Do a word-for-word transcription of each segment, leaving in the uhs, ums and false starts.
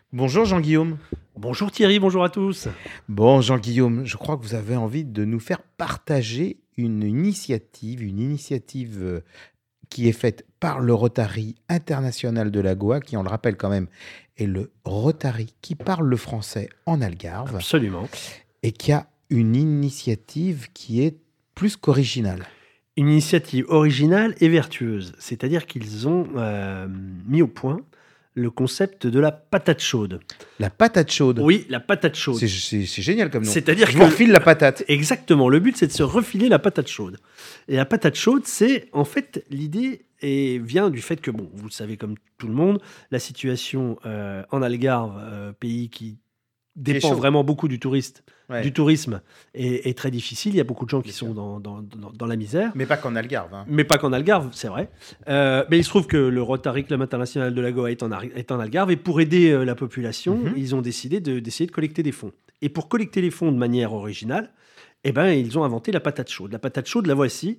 Bonjour Jean-Guillaume. Bonjour Thierry, bonjour à tous. Bon Jean-Guillaume, je crois que vous avez envie de nous faire partager une initiative, une initiative euh, qui est faite par le Rotary International de la Goa, qui, on le rappelle quand même, est le Rotary qui parle le français en Algarve. Absolument. Et qui a une initiative qui est plus qu'originale. Une initiative originale et vertueuse, c'est-à-dire qu'ils ont euh, mis au point le concept de la patate chaude. La patate chaude. Oui, la patate chaude. C'est, c'est, c'est génial comme nom. C'est-à-dire je que vous refile la patate. Exactement. Le but, c'est de se refiler la patate chaude. Et la patate chaude, c'est en fait l'idée et vient du fait que, bon, vous le savez comme tout le monde, la situation euh, en Algarve, euh, pays qui dépend vraiment beaucoup du touriste, ouais. du tourisme, est, est très difficile. Il y a beaucoup de gens qui Bien sont dans, dans, dans, dans la misère. Mais pas qu'en Algarve. Hein. Mais pas qu'en Algarve, c'est vrai. Euh, mais il se trouve que le Rotary Club International de la Goa est en, est en Algarve et pour aider euh, la population, mm-hmm. ils ont décidé de, d'essayer de collecter des fonds. Et pour collecter les fonds de manière originale, eh ben, ils ont inventé la patate chaude. La patate chaude, la voici.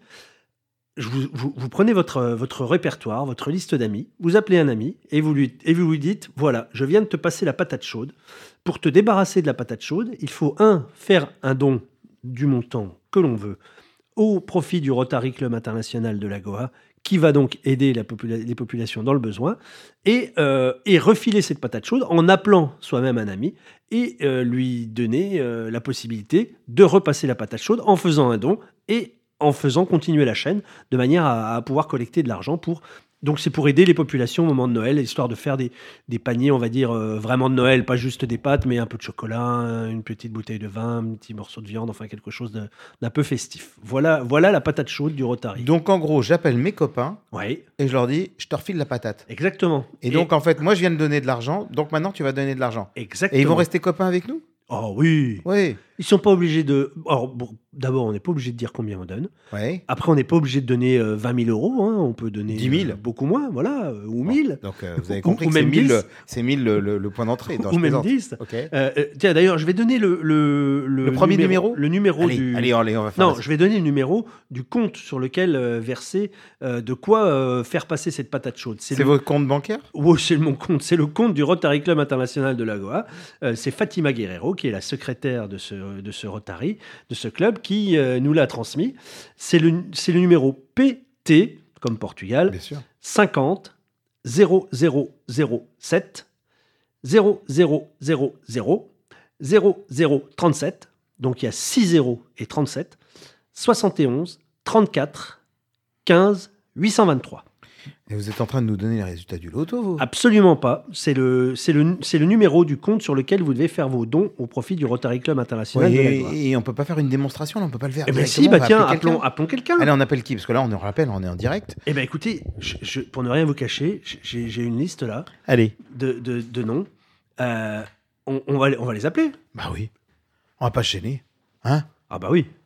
Je vous, vous, vous prenez votre, votre répertoire, votre liste d'amis, vous appelez un ami et vous, lui, et vous lui dites, voilà, je viens de te passer la patate chaude. Pour te débarrasser de la patate chaude, il faut, un, faire un don du montant que l'on veut au profit du Rotary Club International de la Goa, qui va donc aider la popula- les populations dans le besoin, et, euh, et refiler cette patate chaude en appelant soi-même un ami et euh, lui donner euh, la possibilité de repasser la patate chaude en faisant un don et en faisant continuer la chaîne de manière à, à pouvoir collecter de l'argent pour... Donc c'est pour aider les populations au moment de Noël, histoire de faire des, des paniers, on va dire, euh, vraiment de Noël, pas juste des pâtes, mais un peu de chocolat, une petite bouteille de vin, un petit morceau de viande, enfin quelque chose de, d'un peu festif. Voilà, voilà la patate chaude du Rotary. Donc en gros, j'appelle mes copains oui. et je leur dis, je te refile la patate. Exactement. Et, et donc en fait, moi je viens de donner de l'argent, donc maintenant tu vas donner de l'argent. Exactement. Et ils vont rester copains avec nous ? Oh oui. Oui. Ils sont pas obligés de... Alors, bon, d'abord, on n'est pas obligé de dire combien on donne. Ouais. Après, on n'est pas obligé de donner euh, vingt mille euros. Hein. On peut donner dix mille. Euh, beaucoup moins, voilà, euh, ou bon, mille. Donc, euh, vous avez compris ou, que ou c'est, mille, c'est mille le, le, le point d'entrée. Ou même dix. Okay. Euh, euh, tiens, d'ailleurs, je vais donner le... Le, le, le premier numéro, numéro Le numéro allez, du... Allez, allez, on va faire Non, ça. je vais donner le numéro du compte sur lequel euh, verser, euh, de quoi euh, faire passer cette patate chaude. C'est, c'est le... votre compte bancaire ? Oui, c'est mon compte. C'est le compte du Rotary Club International de la Goa. Euh, c'est Fatima Guerrero, qui est la secrétaire de ce, de ce Rotary, de ce club, qui euh, nous l'a transmis. C'est le, c'est le numéro P T, comme Portugal, cinquante zéro zéro zéro sept zéro zéro zéro zéro zéro zéro trente-sept. Donc il y a six zéros et trente-sept, soixante et onze trente-quatre quinze huit cent vingt-trois. Et vous êtes en train de nous donner les résultats du loto, vous ? Absolument pas. C'est le, c'est, le, c'est le numéro du compte sur lequel vous devez faire vos dons au profit du Rotary Club International oui, de la et, Goa. Et on ne peut pas faire une démonstration, là, on ne peut pas le faire. Eh bien si, bah tiens, appelons, appelons quelqu'un. Allez, on appelle qui ? Parce que là, on nous rappelle, on est en direct. Eh bien écoutez, je, je, pour ne rien vous cacher, j'ai, j'ai une liste là. Allez. De, de, de noms. Euh, on, on, va, on va les appeler. Bah oui. On va pas se gêner. Hein ? Ah bah oui.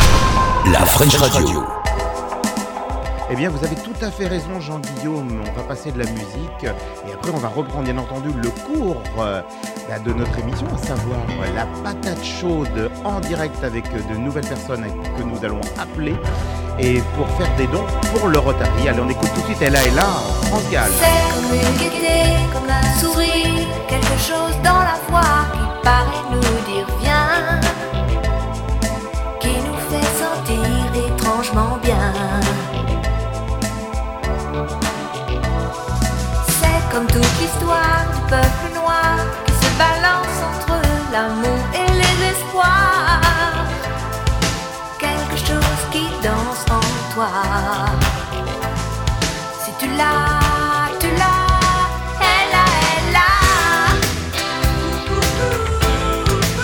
La French Radio. Eh bien, vous avez tout à fait raison, Jean-Guillaume. On va passer de la musique et après, on va reprendre, bien entendu, le cours euh, bah, de notre émission, à savoir euh, la patate chaude en direct avec euh, de nouvelles personnes que nous allons appeler et pour faire des dons pour le Rotary. Allez, on écoute tout de suite. Elle est là, France Gall. C'est comme une gaieté, comme un sourire, quelque chose dans la voix qui paraît nous dire viens, qui nous fait sentir étrangement bien. Comme toute l'histoire du peuple noir qui se balance entre l'amour et les espoirs. Quelque chose qui danse en toi. Si tu l'as, tu l'as, elle a, elle a.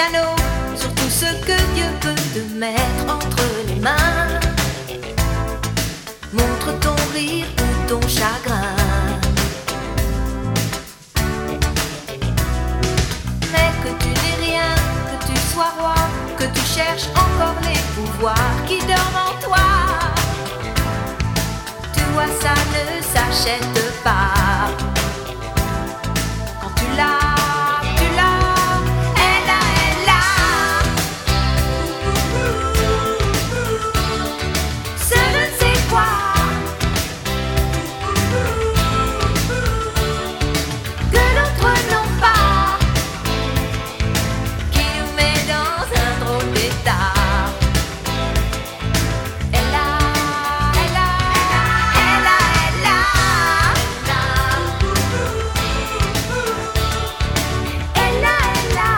piano, sur tout ce que Dieu peut te mettre entre les mains. Montre ton rire ou ton chagrin. Mais que tu n'aies rien, que tu sois roi, que tu cherches encore les pouvoirs qui dorment en toi. Tu vois, ça ne s'achète pas. Quand tu l'as, tu l'as, elle a, elle a. Ce je ne sais quoi que d'autres n'ont pas, qui nous met dans un drôle d'état. Elle a, elle a, elle a, elle a, elle a, elle a, elle a,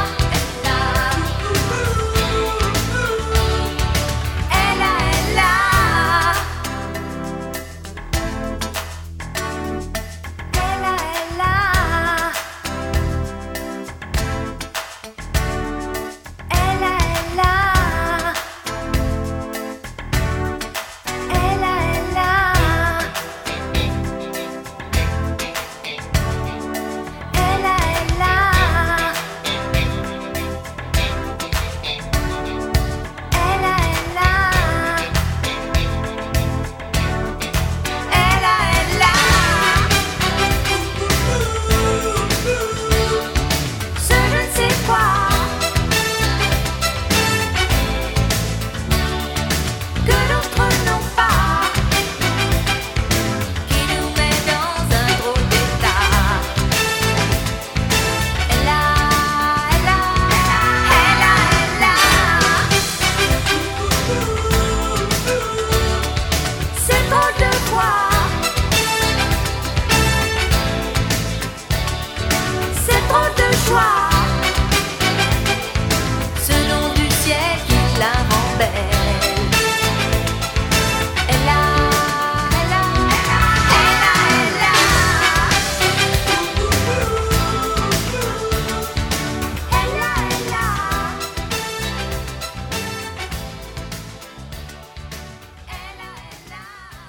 elle a, elle a. Elle a, elle a. Elle a, elle a. Elle a, elle a. Elle a, elle a. Elle a, elle a. Elle a, elle a. Ce je ne sais quoi que d'autres n'ont pas, qui nous met dans un drôle d'état. Elle a, elle a, elle a, elle a. C'est drôle de voir, c'est drôle de joie, ce nom du ciel qui la rend belle. Elle a, elle a, elle a, elle a. Elle a, elle a. Elle a, elle a.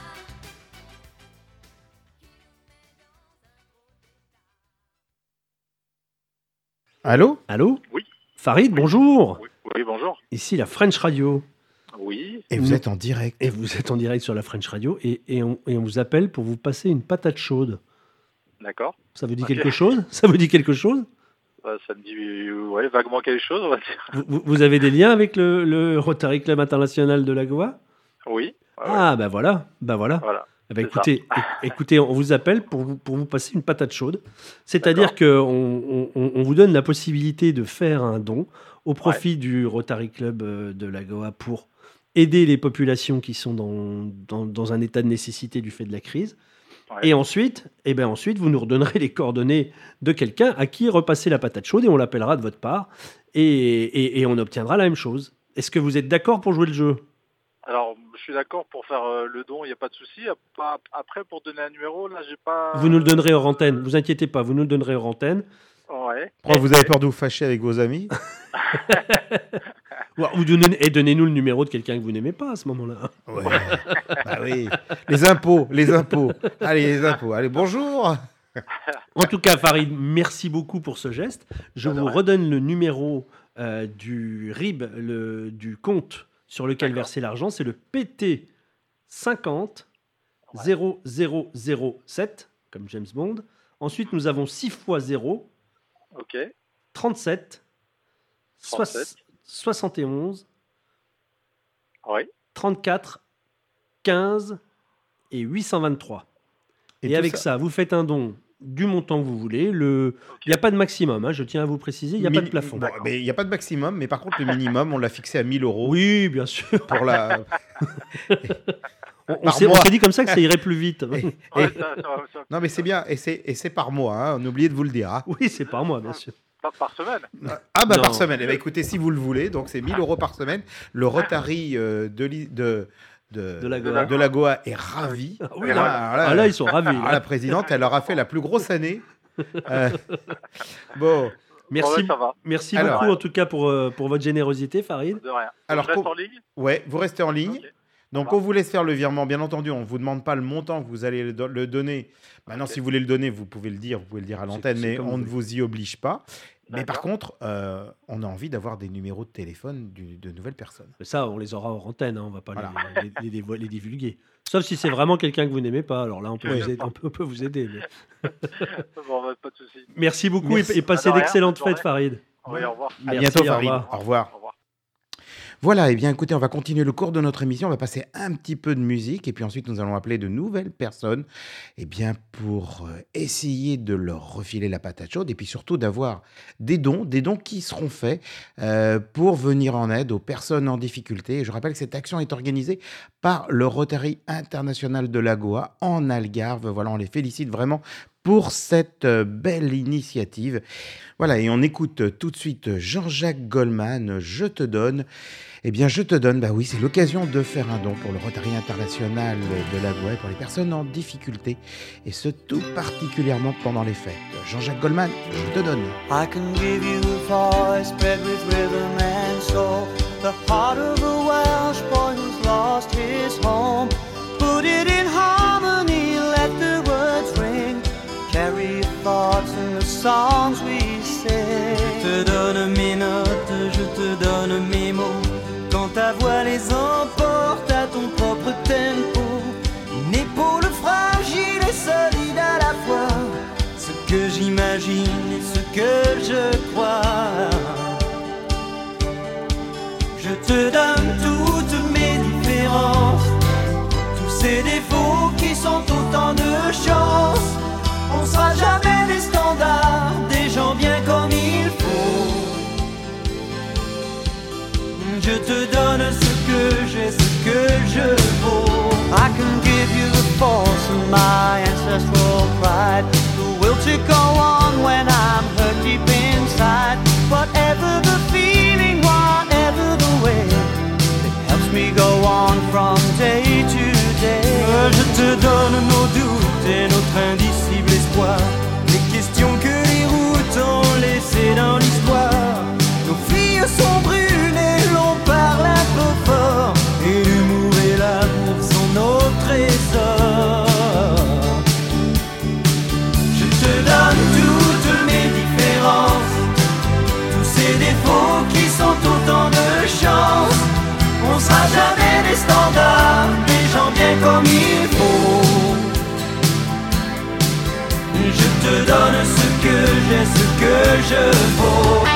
Allô? Allô? Oui. Farid, bonjour. Oui, oui, bonjour. Ici la French Radio. Oui, Et vous êtes en direct. Et vous êtes en direct sur la French Radio et, et, on, et on vous appelle pour vous passer une patate chaude. d'accord. Ça vous dit Ok. quelque chose? Ça vous dit quelque chose? Bah, ça me dit euh, ouais, vaguement quelque chose, on va dire. vous, vous- vous avez des liens avec le, le Rotary Club International de la Goa? Oui. ouais, ouais, Ah, ben voilà, ben voilà. Voilà. Eh ben, c'est ça. écoutez, é- écoutez, on vous appelle pour vous, pour vous passer une patate chaude. C'est-à-dire qu'on on, on- on vous donne la possibilité de faire un don au profit du Rotary Club euh, de la Goa pour aider les populations qui sont dans, dans, dans un état de nécessité du fait de la crise. Ouais. Et ensuite, eh ben ensuite, vous nous redonnerez les coordonnées de quelqu'un à qui repasser la patate chaude et on l'appellera de votre part et, et- et on obtiendra la même chose. Est-ce que vous êtes d'accord pour jouer le jeu? Alors, je suis d'accord pour faire euh, le don, il n'y a pas de souci. Ap- Après, pour donner un numéro, là, j'ai pas. Vous nous le donnerez hors antenne, vous inquiétez pas, vous nous le donnerez hors antenne. Ouais. Pourquoi vous avez peur de vous fâcher avec vos amis? Ou, ou donnez- et donnez-nous le numéro de quelqu'un que vous n'aimez pas à ce moment-là. Ouais. Bah oui. Les impôts, les impôts. Allez, les impôts. Allez, bonjour. En tout cas, Farid, merci beaucoup pour ce geste. Je Pas de vous rien. redonne le numéro euh, du R I B, le, du compte sur lequel D'accord. verser l'argent. C'est le P T cinquante Ouais. zéro zéro zéro sept, comme James Bond. Ensuite, nous avons six fois zéro, Ok. trente-sept, soix- trente-sept. soixante et onze, Oui. trente-quatre, quinze et huit cent vingt-trois. Et, tout avec ça, vous faites un don du montant que vous voulez. Le... Il n'y a pas de maximum, hein, je tiens à vous préciser, il n'y a pas de Mini- plafond. bon, mais il n'y a pas de maximum, mais par contre, le minimum, on l'a fixé à mille euros. Oui, bien sûr. Pour la... On, on Par s'est, on mois. s'est dit comme ça que ça irait plus vite. Ouais, ça- ça va- ça- Non, mais c'est bien. Et c'est, et c'est par mois. Hein. On a oublié de vous le dire. Hein. Oui, c'est par moi, bien sûr. Par, par semaine. Ah, bah Non. par semaine. Eh ben, écoutez, si vous le voulez, donc c'est mille euros par semaine. Le Rotary euh, de, l'I- de, de, De la Goa. de la Goa est ravi. Ah oui, Et là, alors ah, là, ils sont ravis. alors, là. la présidente, elle leur a fait la plus grosse année. Euh, bon, Merci, Ouais, ça va. merci Alors, beaucoup en tout cas pour, euh, pour votre générosité, Farid. De rien. Alors, je reste co- en ligne. Ouais, vous restez en ligne. Ok. Donc, va. on vous laisse faire le virement. Bien entendu, on ne vous demande pas le montant que vous allez le, do- le donner. Maintenant, Ok. si vous voulez le donner, vous pouvez le dire, vous pouvez le dire à C'est- l'antenne, c'est mais comme on vous ne voulez. vous y oblige pas. Mais par D'accord. contre, euh, on a envie d'avoir des numéros de téléphone du- de nouvelles personnes. Mais ça, on les aura hors antenne, hein, on va pas Voilà. les, les, les dévo- les divulguer. Sauf si c'est vraiment quelqu'un que vous n'aimez pas, alors là, on peut, Oui. vous, aider, on peut, on peut vous aider. mais- Bon, bah, pas de souci. Merci beaucoup Merci. et, et passez Ah, de rien, d'excellentes bonne fêtes, Farid. Oui, au revoir. À Merci, bientôt, au Farid. revoir. Au revoir. Au revoir. Voilà, et bien écoutez, on va continuer le cours de notre émission. On va passer un petit peu de musique et puis ensuite nous allons appeler de nouvelles personnes eh bien, pour euh, essayer de leur refiler la patate chaude et puis surtout d'avoir des dons, des dons qui seront faits euh, pour venir en aide aux personnes en difficulté. Et je rappelle que cette action est organisée par le Rotary International de la Goa en Algarve. Voilà, on les félicite vraiment pour cette euh, belle initiative. Voilà, et on écoute euh, tout de suite Jean-Jacques Goldman, Je te donne. Eh bien, Je te donne, bah oui, c'est l'occasion de faire un don pour le Rotary International de la Goa et pour les personnes en difficulté, et ce tout particulièrement pendant les fêtes. Jean-Jacques Goldman, Je te donne. I can give you a voice bred with rhythm and soul, the heart of a Welsh boy who's lost his home. Put it in harmony, let the words ring, carry your thoughts in the songs we sing. Je te donne mes notes, je te donne mes mots, quand ta voix les emporte à ton propre tempo. Une épaule fragile et solide à la fois, ce que j'imagine et ce que je crois. Je te donne toutes mes différences, tous ces défauts qui sont autant de chances. On sera jamais des standards, des gens bien comme il faut. Je te donne ce que j'ai, ce que je vaux. I can give you the force of my ancestral pride, the will to go on when I'm hurt deep inside. Whatever the feeling, whatever the way, it helps me go on from day to day. Je te donne nos doutes et notre indicible espoir, les questions que les routes ont laissées dans l'histoire. Nos filles sont brûlées, l'on parle un peu fort, et l'humour et l'amour sont nos trésors. Je te donne toutes mes différences, tous ces défauts qui sont autant de chance. On sera jamais des standards, des gens bien comme il faut. Je te donne ce que j'ai, ce que je vaux.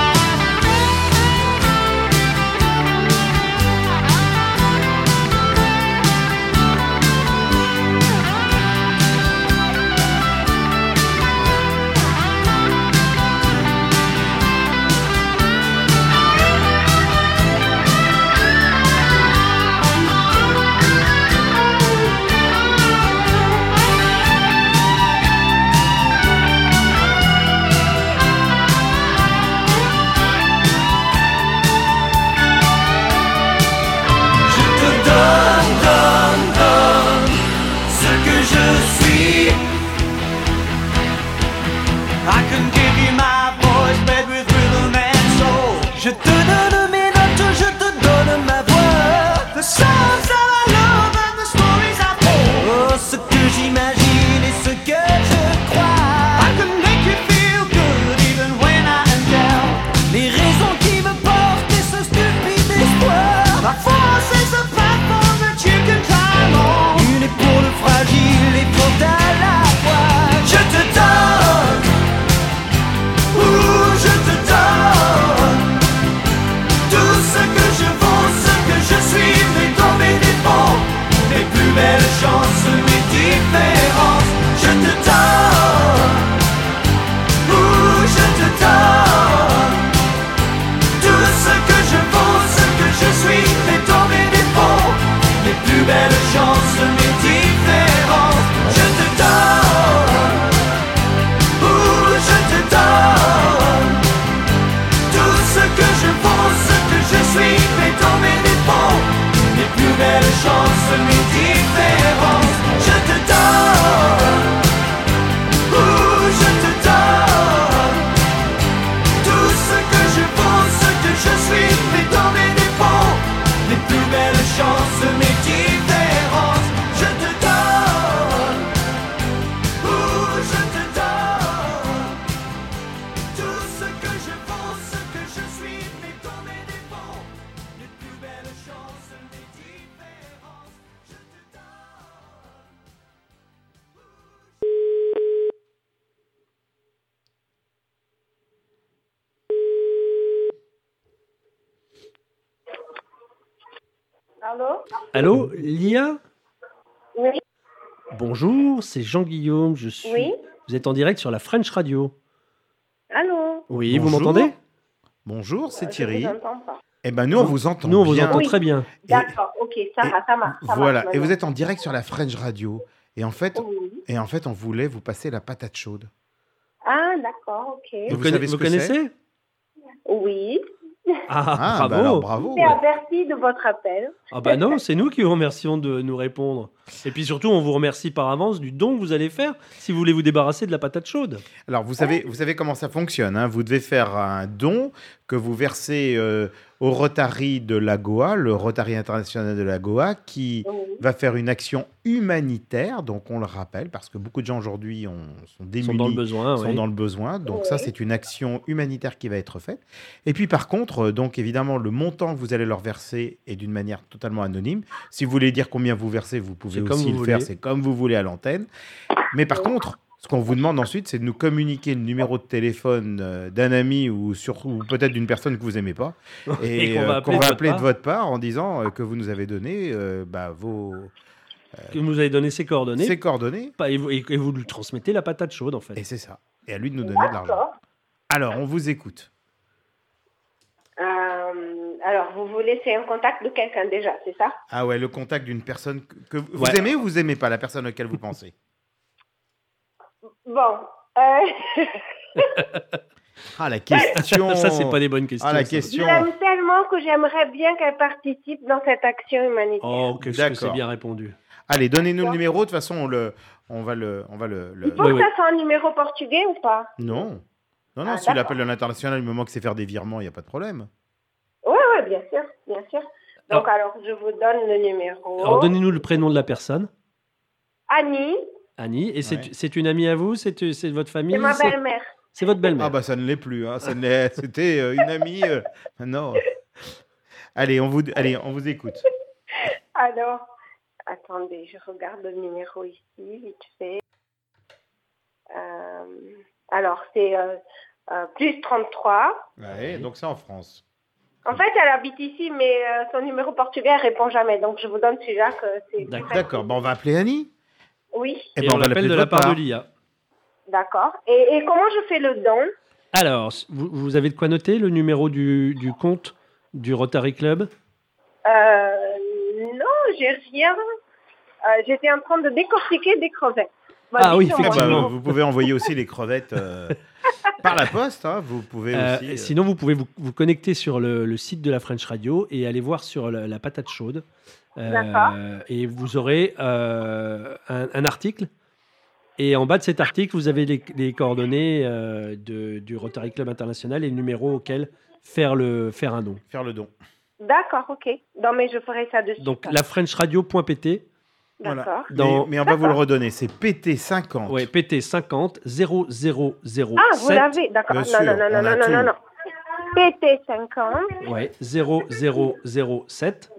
I can give you my voice bred with rhythm and soul. Je te donne mes notes, je te donne ma voix. The songs that I love and the stories I told. Oh, ce que j'imagine et ce que je crois. I can make you feel good even when I am down. Les raisons qui me portent et ce stupide espoir. La force is a platform that you can climb on. Une épaule fragile et forte à la fois. Je te donne. Ouh, je te donne Allô? Allô, Lia? Oui, Bonjour, c'est Jean-Guillaume. Je suis. oui. Vous êtes en direct sur la French Radio. Allô? Oui, vous Bonjour. m'entendez? Bonjour, c'est Euh, Thierry. Je vous entends pas. Eh ben nous, on vous entend Nous, on vous bien. entend Oui. très bien. D'accord, ok, ça et- va, ça marche. ça Voilà, marche et vous maintenant. êtes en direct sur la French Radio. Et en fait, Oui. et en fait, on voulait vous passer la patate chaude. Ah, d'accord, ok. Et Vous, vous conna- savez ce vous que connaissez? Oui. Ah, Ah, bravo. bah alors bravo. J'ai averti de votre appel. Ah bah non, c'est nous qui vous remercions de nous répondre. Et puis surtout, on vous remercie par avance du don que vous allez faire si vous voulez vous débarrasser de la patate chaude. Alors, vous savez, vous savez comment ça fonctionne, hein. Vous devez faire un don que vous versez euh, au Rotary de la Goa, le Rotary international de la Goa, qui Oui. va faire une action humanitaire. Donc, on le rappelle, parce que beaucoup de gens aujourd'hui ont- sont Ils démunis, sont dans le besoin. sont oui. dans le besoin. Donc, ça, Oui. c'est une action humanitaire qui va être faite. Et puis, par contre, euh, donc, évidemment, le montant que vous allez leur verser est d'une manière totalement anonyme. Si vous voulez dire combien vous versez, vous pouvez C'est comme aussi vous le faire. voulez. C'est comme vous voulez à l'antenne. Mais par contre, ce qu'on vous demande ensuite, c'est de nous communiquer le numéro de téléphone euh, d'un ami ou, sur- ou peut-être d'une personne que vous aimez pas Et et, qu'on va euh, appeler de votre appeler de part. votre part en disant euh, que vous nous avez donné euh, bah, vos Que vous avez donné ses coordonnées. ses coordonnées. Pas- Et vous, et- et vous lui transmettez la patate chaude, en fait. Et c'est ça. Et à lui de nous donner de l'argent. D'accord. Alors, on vous écoute. Euh, alors, vous vous laissez un contact de quelqu'un déjà, c'est ça? Ah ouais, le contact d'une personne que, que vous Ouais. aimez ou vous aimez pas la personne auquel vous pensez? Bon. Euh, Ah, la question. Ça, c'est pas des bonnes questions. Ah, la ça. je question. l'aime tellement que j'aimerais bien qu'elle participe dans cette action humanitaire. Oh, qu'est-ce que c'est D'accord. bien répondu. Allez, donnez-nous le numéro. De toute façon, on, le, on va le. On va le, le- Il faut Oui, que oui. ça soit un numéro portugais ou pas? Non. Non, non, Ah, s'il d'accord. appelle de l'international, du moment que c'est faire des virements, il n'y a pas de problème. Oui, oui, bien sûr, bien sûr. Donc, alors, je vous donne le numéro. Alors, donnez-nous le prénom de la personne. Annie, Annie. Et c'est Ouais. c'est une amie à vous? C'est c'est votre famille? c'est ma C'est- belle-mère. C'est votre belle-mère. Ah bah ça ne l'est plus, hein. Ça ne l'est- C'était euh, une amie. euh, Maintenant. euh. Allez, on vous, allez, on vous écoute. Alors, attendez, je regarde le numéro ici, vite fait. Euh, alors, c'est euh, euh, plus trente-trois. Ouais, donc c'est en France. En fait, elle habite ici, mais euh, son numéro portugais, elle répond jamais. Donc, je vous donne celui-là que c'est... plus D'accord. facile. D'accord, bah on va appeler Annie. Oui, Eh Et ben, on va l'appelle l'appeler de la votre part de l'I A. d'accord. Et, et comment je fais le don? Alors, vous, vous avez de quoi noter le numéro du, du compte du Rotary Club? Euh, non, j'ai rien. Euh, J'étais en train de décortiquer des crevettes. Bah, Ah oui, dites-moi. Ah bah, effectivement. vous pouvez envoyer aussi les crevettes euh, par la poste. Hein. Vous pouvez Euh, aussi. euh, Sinon, vous pouvez vous, vous connecter sur le, le site de la French Radio et aller voir sur la, la patate chaude. Euh, D'accord. Et vous aurez euh, un, un article. Et en bas de cet article, vous avez les, les coordonnées euh, de, du Rotary Club International et le numéro auquel faire, le, faire un don. faire le don. D'accord, ok. Non, mais je ferai ça dessus. Donc, la frenchradio point p t, Voilà. D'accord. Dans- Mais, mais on va vous le redonner. C'est P T cinquante. ouais, P T cinquante zéro zéro zéro Ah, vous sept. l'avez, d'accord. Bien Non, sûr, non, non, on non, a non, non, tout. non, non. P T cinquante Ouais, zéro zéro zéro sept.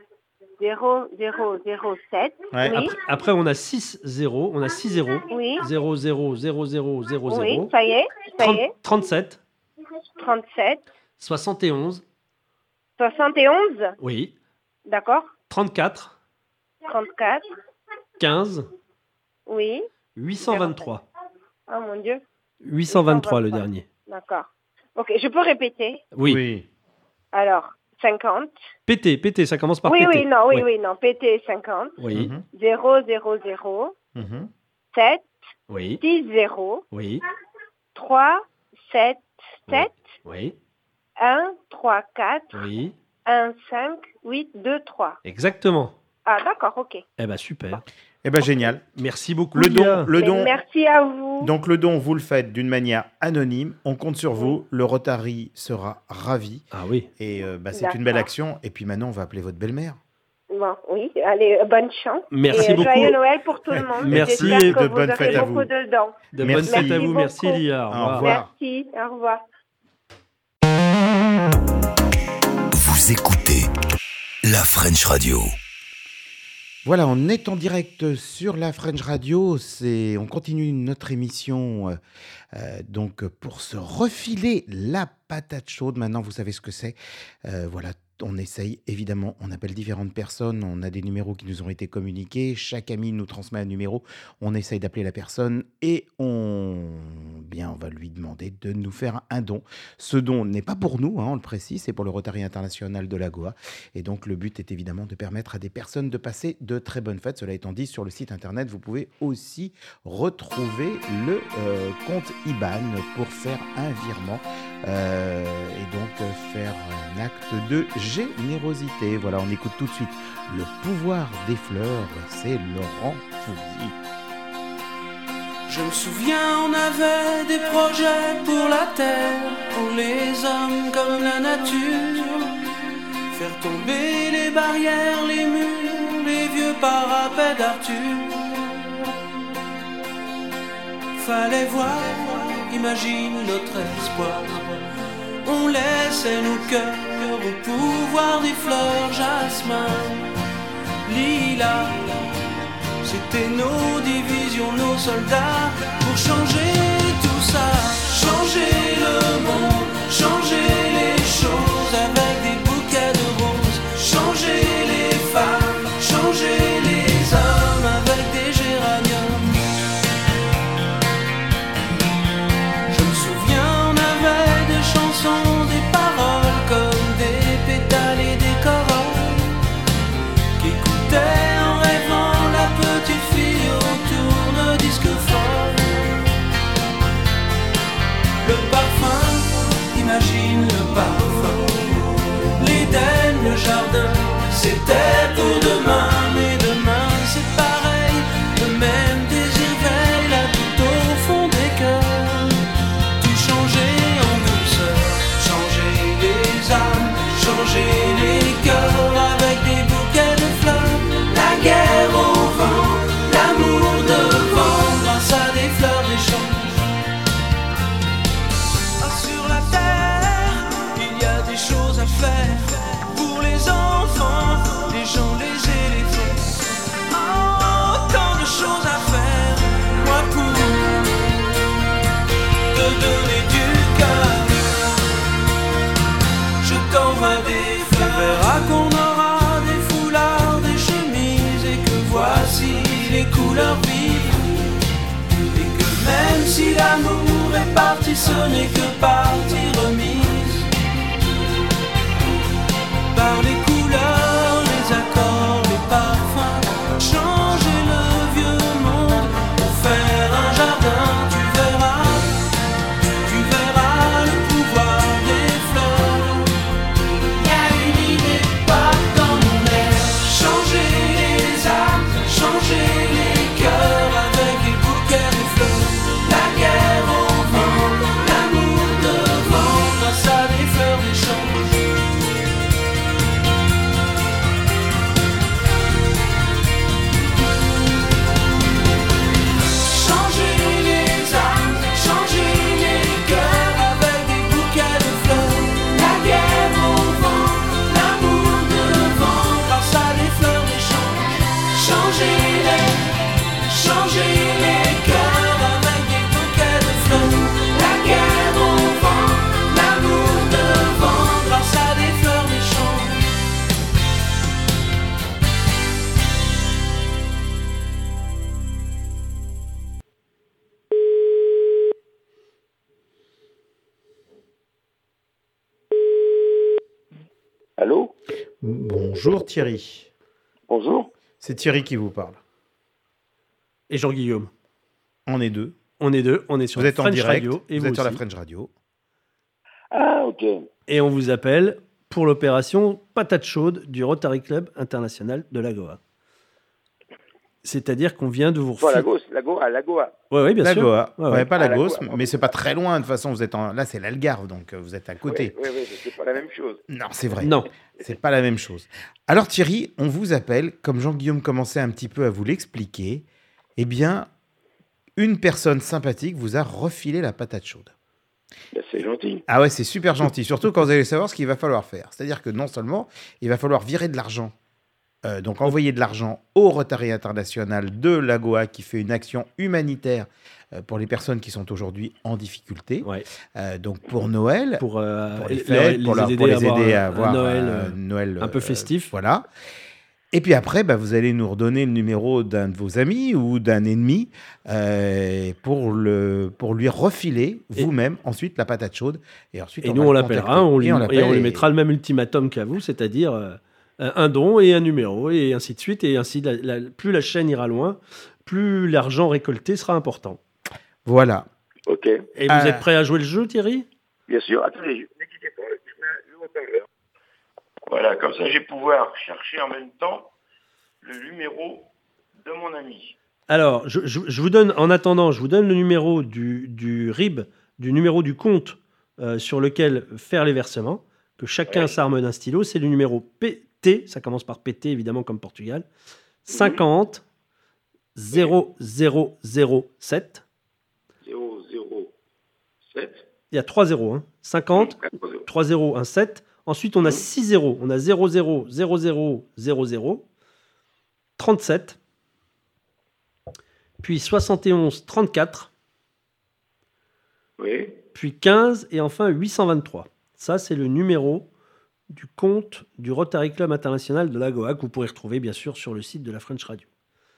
zéro zéro zéro sept. Ouais. Oui, Après, après, on a six zéros. On a six zéros. oui, zéro zéro zéro zéro zéro oui, zéro. ça y est, ça y est. trente-sept. trente-sept, soixante et onze. soixante et onze, Oui. d'accord. trente-quatre. trente-quatre, quinze. oui. huit cent vingt-trois. Oh mon Dieu, huit cent vingt-trois le dernier. d'accord. Ok, je peux répéter. Oui. Oui. Alors, cinquante. P T, P T, ça commence par Oui, P T. oui, non, oui, Ouais. oui, non. P T cinquante, Oui, Mhm. zéro zéro zéro Mhm. sept oui, six zéro oui, trois sept sept oui, un trois quatre oui. un cinq huit deux trois. Exactement. Ah, d'accord, ok. Eh ben super. Eh ben génial. Merci beaucoup. Le don, Lia. le Mais don. merci à vous. Donc le don, vous le faites d'une manière anonyme. On compte sur vous. Le Rotary sera ravi. Ah oui. Et euh, bah, c'est D'accord. une belle action. Et puis maintenant, on va appeler votre belle-mère. Bon, oui, allez, euh, bonne chance. Merci et, euh, beaucoup. Joyeux Noël pour tout le monde. Merci J'espère et que de vous bonnes aurez fêtes à beaucoup vous. de dons. De Merci. bonnes fêtes à vous. Merci Merci Lia. Au Au revoir. revoir. Merci, au revoir. Vous écoutez la French Radio. Voilà, on est en direct sur la French Radio. C'est, on continue notre émission euh, euh, donc pour se refiler la patate chaude. Maintenant, vous savez ce que c'est. Euh, voilà, On essaye, évidemment, on appelle différentes personnes, on a des numéros qui nous ont été communiqués, chaque ami nous transmet un numéro, on essaye d'appeler la personne et on, bien, on va lui demander de nous faire un don. Ce don n'est pas pour nous, hein, on le précise, c'est pour le Rotary International de la Goa. Et donc le but est évidemment de permettre à des personnes de passer de très bonnes fêtes. Cela étant dit, sur le site internet, vous pouvez aussi retrouver le euh, compte I B A N pour faire un virement euh, et donc euh, faire un acte de générosité. Voilà, on écoute tout de suite Le pouvoir des fleurs, c'est Laurent Fouilly. Je me souviens, on avait des projets pour la terre, pour les hommes comme la nature. Faire tomber les barrières, les murs, les vieux parapets d'Arthur. Fallait voir, imagine notre espoir. On laissait nos cœurs au pouvoir des fleurs, jasmin, lilas. C'était nos divisions, nos soldats, pour changer tout ça, changer le monde, changer les choses avec des bouquets de roses, changer les femmes, changer les hommes avec des géraniums. Je me souviens, on avait des chansons, des paroles comme des pétales et des corolles qui écoutaient en rêvant la petite fille au tourne-disque folle. Le parfum, imagine le parfum. L'Éden, le jardin, c'était pour demain. Mais demain c'est pareil, le même désir veille là tout au fond des cœurs. Tout changer en douceur, changer les âmes, changer les cœurs avec des bouquets de fleurs. La guerre au vent, l'amour devant, grâce à des fleurs des champs. Ah, sur la terre, il y a des choses à faire pour les enfants, les gens, les éléphants. Oh, tant de choses à faire, moi pour te donner du cœur. Je t'envoie des fleurs. Tu verras qu'on aura des foulards, des chemises et que voici les couleurs vives. Et que même si l'amour est parti, ce n'est que partie remise. Par les couleurs, les accords, les parfums, changer le vieux monde pour faire un jardin. Tu verras, tu verras le pouvoir des fleurs. Y a une idée pas dans mon air. Changer les âmes, changer les cœurs avec des bouquets de fleurs. La guerre au vent, l'amour devant, grâce à des fleurs des champs. Changer les âmes, changer les cœurs avec des bouquets de fleurs. La guerre au vent, l'amour devant, grâce à des fleurs des champs. Changer les, changer les cœurs avec des bouquets de fleurs. La guerre au vent, l'amour devant, grâce à des fleurs des champs. Allô? Bonjour Thierry, Bonjour. c'est Thierry qui vous parle. Et Jean-Guillaume. On est deux, On est deux, on est sur vous la êtes en French direct, Radio et vous vous êtes sur la aussi. French Radio. Ah, ok. Et on vous appelle pour l'opération Patate Chaude du Rotary Club International de la Goa. C'est-à-dire qu'on vient de vous Toi, refiler... Lagos, Lago, à Lagoa. Ouais, ouais, bien La sûr. Goa, Ouais, ouais. ouais, pas Ah, Lagos, la Goa, mais ok. c'est pas très loin, de toute façon, vous êtes en... là c'est l'Algarve, donc euh, vous êtes à côté. Oui, oui, oui, c'est pas la même chose. Non, c'est vrai. Non. C'est pas la même chose. Alors Thierry, on vous appelle, comme Jean-Guillaume commençait un petit peu à vous l'expliquer, eh bien, une personne sympathique vous a refilé la patate chaude. Ben, c'est gentil. Ah ouais, c'est super gentil, surtout quand vous allez savoir ce qu'il va falloir faire. C'est-à-dire que non seulement il va falloir virer de l'argent, euh, donc envoyer de l'argent au Rotary International de la Goa qui fait une action humanitaire euh, pour les personnes qui sont aujourd'hui en difficulté. Ouais. Euh, donc pour Noël, Pour, euh, pour les leur- fêtes, pour, leur- aider pour les avoir aider un- à un avoir Noël, un euh, Noël un peu euh, festif. Voilà. Et puis après, bah, vous allez nous redonner le numéro d'un de vos amis ou d'un ennemi euh, pour, le, pour lui refiler Et- vous-même ensuite la patate chaude. Et, ensuite, Et on nous, va on le l'appellera, contacter. on lui, Et on et l'appelle on lui et- mettra le même ultimatum qu'à vous, c'est-à-dire euh, un don et un numéro, et ainsi de suite. Et ainsi, la- la- plus la chaîne ira loin, plus l'argent récolté sera important. Voilà. Ok. Et vous Euh, êtes prêt à jouer le jeu, Thierry? Bien sûr. Attendez, je- ne quittez pas. Je mets le haut-parleur. Voilà, comme ça, je vais pouvoir chercher en même temps le numéro de mon ami. Alors, je, je- je vous donne, en attendant, je vous donne le numéro du, du R I B, du numéro du compte euh, sur lequel faire les versements, que chacun Ouais. s'arme d'un stylo. C'est le numéro P T, ça commence par P T, évidemment, comme Portugal, cinquante zéro zéro zéro sept. zéro zéro sept. Il y a trois zéros, hein. cinquante, trois zéro, un sept. Ensuite, on a six zéros. On a zéro zéro zéro zéro zéro zéro, trente-sept, puis soixante et onze trente-quatre, Oui. puis quinze et enfin huit cent vingt-trois. Ça, c'est le numéro du compte du Rotary Club International de Lagoa que vous pourrez retrouver bien sûr sur le site de la French Radio.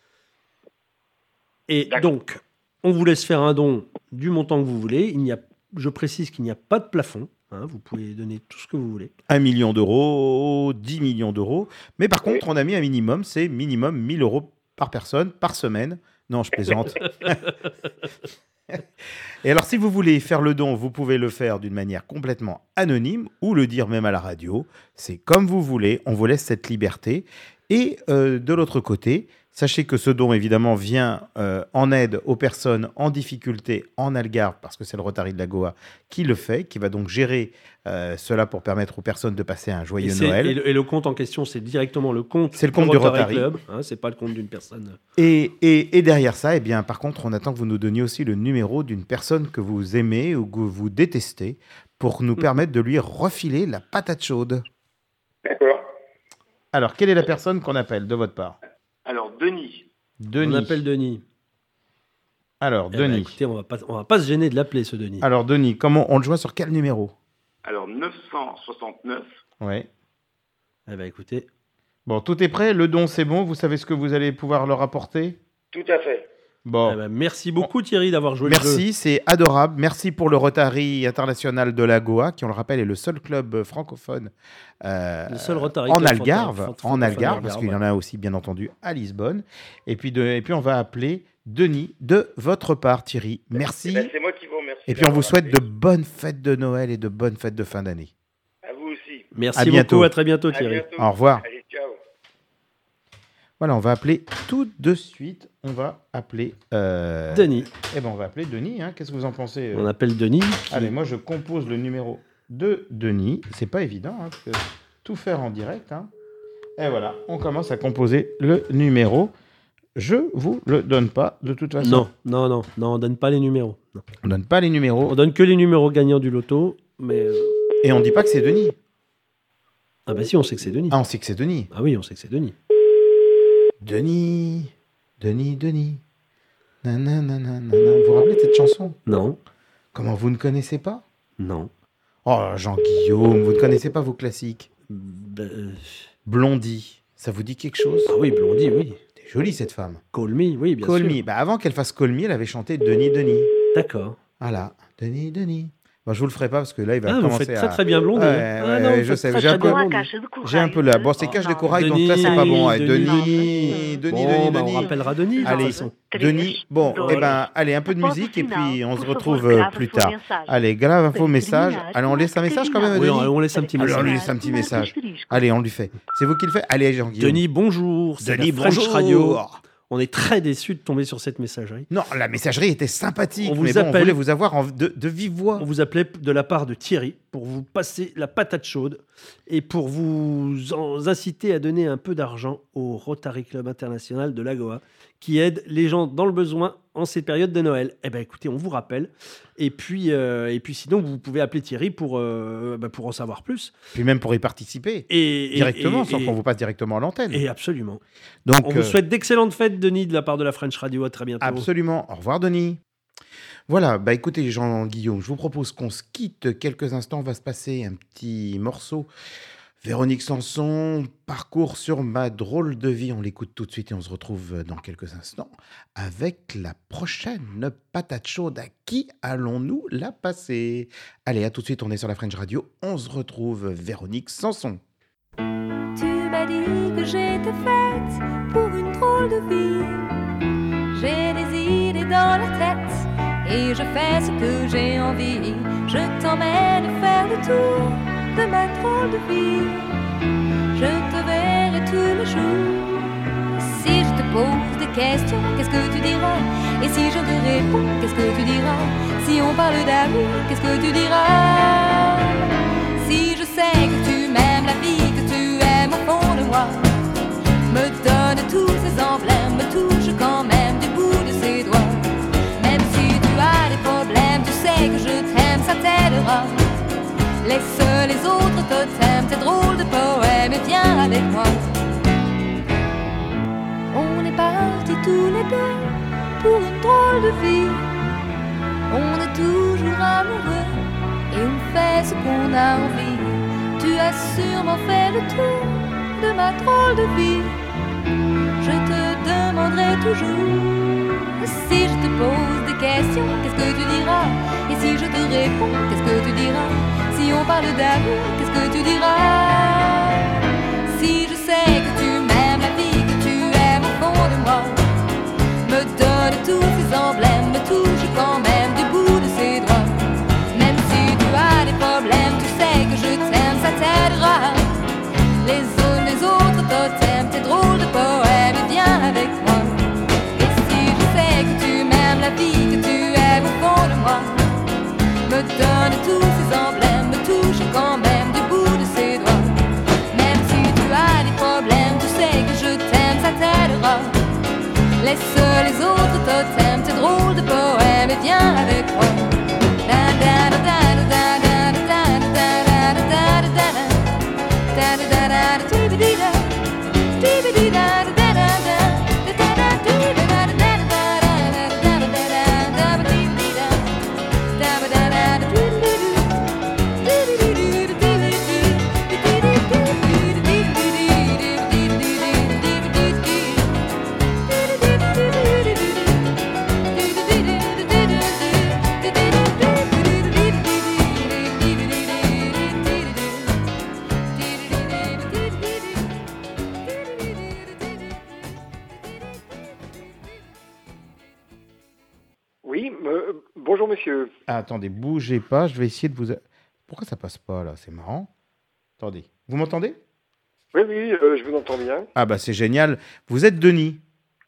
Et D'accord. donc, on vous laisse faire un don du montant que vous voulez. Il n'y a, je précise qu'il n'y a pas de plafond. Hein, vous pouvez donner tout ce que vous voulez. un million d'euros, dix millions d'euros. Mais par contre, on a mis un minimum, c'est minimum mille euros par personne, par semaine. Non, je plaisante. Et alors, si vous voulez faire le don, vous pouvez le faire d'une manière complètement anonyme ou le dire même à la radio. C'est comme vous voulez, on vous laisse cette liberté. Et euh, de l'autre côté, sachez que ce don, évidemment, vient euh, en aide aux personnes en difficulté en Algarve, parce que c'est le Rotary de Lagoa qui le fait, qui va donc gérer euh, cela pour permettre aux personnes de passer un Et, joyeux c'est- Noël. et le, et le compte en question, c'est directement le compte, C'est le compte du Rotary. Club. Hein, c'est pas le compte d'une personne. Et, et- et derrière ça, eh bien, par contre, on attend que vous nous donniez aussi le numéro d'une personne que vous aimez ou que vous détestez pour nous permettre de lui refiler la patate chaude. D'accord. Alors, quelle est la personne qu'on appelle de votre part? Alors, Denis. Denis. On appelle Denis. Alors, Eh ben, Denis. écoutez, on va pas, on va pas se gêner de l'appeler, ce Denis. Alors, Denis, comment on le joint sur quel numéro? Alors, neuf cent soixante-neuf. Ouais. Eh ben, écoutez, Bon, tout est prêt. Le don, c'est bon. Vous savez ce que vous allez pouvoir leur apporter? Tout à fait. Bon. eh ben, merci beaucoup Thierry d'avoir joué le jeu. Merci, c'est adorable. Merci pour le Rotary International de Lagoa, qui, on le rappelle, est le seul club francophone euh, Le seul Rotary en Club Algarve, franco- en francophone Algarve, en parce Algarve, qu'il y en a aussi, bien entendu, à Lisbonne. Et puis, de, et puis on va appeler Denis de votre part, Thierry. Merci. Eh ben, c'est moi qui vous remercie. Et puis, on vous d'avoir souhaite de appelé. bonnes fêtes de Noël et de bonnes fêtes de fin d'année. À vous aussi. Merci À bientôt. beaucoup, à très bientôt À Thierry. bientôt. Au revoir. Allez, ciao. Voilà, on va appeler tout de suite. On va appeler euh, Denis. Eh ben, on va appeler Denis. Hein. Qu'est-ce que vous en pensez? euh On appelle Denis. qui- Allez, moi je compose le numéro de Denis. C'est pas évident, hein, parce que tout faire en direct. Hein. Et voilà, on commence à composer le numéro. Je vous le donne pas de toute façon. Non, non, non, non, on donne pas les numéros. Non. On donne pas les numéros On donne que les numéros gagnants du loto, mais euh, et on dit pas que c'est Denis. ah bah si, on sait que c'est Denis. Ah, on sait que c'est Denis. Ah oui, on sait que c'est Denis. Denis, Denis, Denis. Nanana, nanana. Vous vous rappelez de cette chanson? Non, Comment vous ne connaissez pas? non. Oh, Jean-Guillaume, vous ne connaissez pas vos classiques? Bah, euh, Blondie, ça vous dit quelque chose? ah oui, Blondie, oui. C'est jolie cette femme. Call Me, oui, bien Call sûr. Me. Bah, avant qu'elle fasse Call Me, elle avait chanté Denis, Denis. D'accord. Voilà, Denis, Denis. Bon, je vous le ferai pas parce que là, il va Ah, vous commencer faites à... très très bien Blondie. Ouais, hein. ouais, Ah, non, ouais, vous je faites sais, très, j'ai très un peu- bien Blondie. J'ai un peu là. Bon, c'est cache de corail, donc là, c'est pas bon. Ouais, Denis, Denis, Denis, Bon, bah, Denis. on rappellera Denis, de toute Allez, façon. Denis. Bon, eh ben, allez, un peu de musique et puis on se retrouve euh, plus tard. Allez, grave info message. Allez, on laisse un message quand même à Oui, Denis. on, on laisse un petit Allez, message. on lui laisse un petit message. Allez, on lui fait. C'est vous qui le faites? Allez, Jean-Guillaume. Denis, bonjour. C'est Denis, la French bonjour. Radio. On est très déçus de tomber sur cette messagerie. Non, la messagerie était sympathique, On vous mais bon, on appelle- voulait vous avoir en- de, de vive voix. On vous appelait de la part de Thierry pour vous passer la patate chaude et pour vous en- inciter à donner un peu d'argent au Rotary Club International de Lagoa qui aide les gens dans le besoin en cette période de Noël. Eh bien, écoutez, on vous rappelle. Et puis, euh, et puis sinon, vous pouvez appeler Thierry pour, euh, bah, pour en savoir plus. Puis même pour y participer Et, et- directement, et- sans et- qu'on vous passe directement à l'antenne. Et absolument. Donc, On vous euh, souhaite d'excellentes fêtes, Denis, de la part de la French Radio. À très bientôt. absolument. Au revoir, Denis. Voilà, bah écoutez Jean-Guillaume, je vous propose qu'on se quitte quelques instants. On va se passer un petit morceau. Véronique Sanson, Parcours sur ma drôle de vie. On l'écoute tout de suite et on se retrouve dans quelques instants avec la prochaine patate chaude. À qui allons-nous la passer? Allez, à tout de suite, on est sur la French Radio. On se retrouve Véronique Sanson. Tu m'as dit que j'étais faite pour une drôle de vie. J'ai des idées dans la tête et je fais ce que j'ai envie. Je t'emmène faire le tour de ma drôle de vie. Je te verrai tous les jours. Si je te pose des questions, qu'est-ce que tu diras? Et si je te réponds, qu'est-ce que tu diras? Si on parle d'amour, qu'est-ce que tu diras? Si je sais que tu m'aimes la vie, que tu aimes au fond de moi, me donne tous ces emblèmes, me touche quand même du bout de ses doigts. Même si tu as des problèmes, tu sais que je t'aime, ça t'aidera. Laisse les autres totems, tes drôles de poèmes et viens avec moi. On est partis tous les deux pour une drôle de vie. On est toujours amoureux et on fait ce qu'on a envie. Tu as sûrement fait le tour de ma drôle de vie. Je te demanderai toujours. Si je te pose des questions, qu'est-ce que tu diras? Et si je te réponds, qu'est-ce que tu diras? Si on parle d'amour, qu'est-ce que tu diras? Si je sais que tu m'aimes la vie, que tu aimes au fond de moi, me donne tous ces emblèmes, me touche quand même du bout de ses doigts. Même si tu as des problèmes, tu sais que je t'aime, ça t'aidera. Les autres, les autres totems, tes drôles de poèmes, et viens avec moi. Et si je sais que tu m'aimes la vie, que tu aimes au fond de moi, me donne tous ces emblèmes, me touche quand même du bout de ses doigts. Même si tu as des problèmes, tu sais que je t'aime, ça t'aidera. Laisse les autres totems, tes drôles de poèmes, et viens avec moi. Da da da da da da da da da da da da da da da da dee-ba-dee-da, dee-ba-dee-da, da-da-da, da-da-da, dee-ba-da, da-da-da, da-da-da, da-ba-dee-dee-da, da-ba-da-da, Oui, me- bonjour monsieur. Ah, attendez, bougez pas, je vais essayer de vous... a- Pourquoi ça passe pas là? C'est marrant. Attendez, vous m'entendez? Oui, oui, euh, je vous entends bien. Ah bah c'est génial. Vous êtes Denis?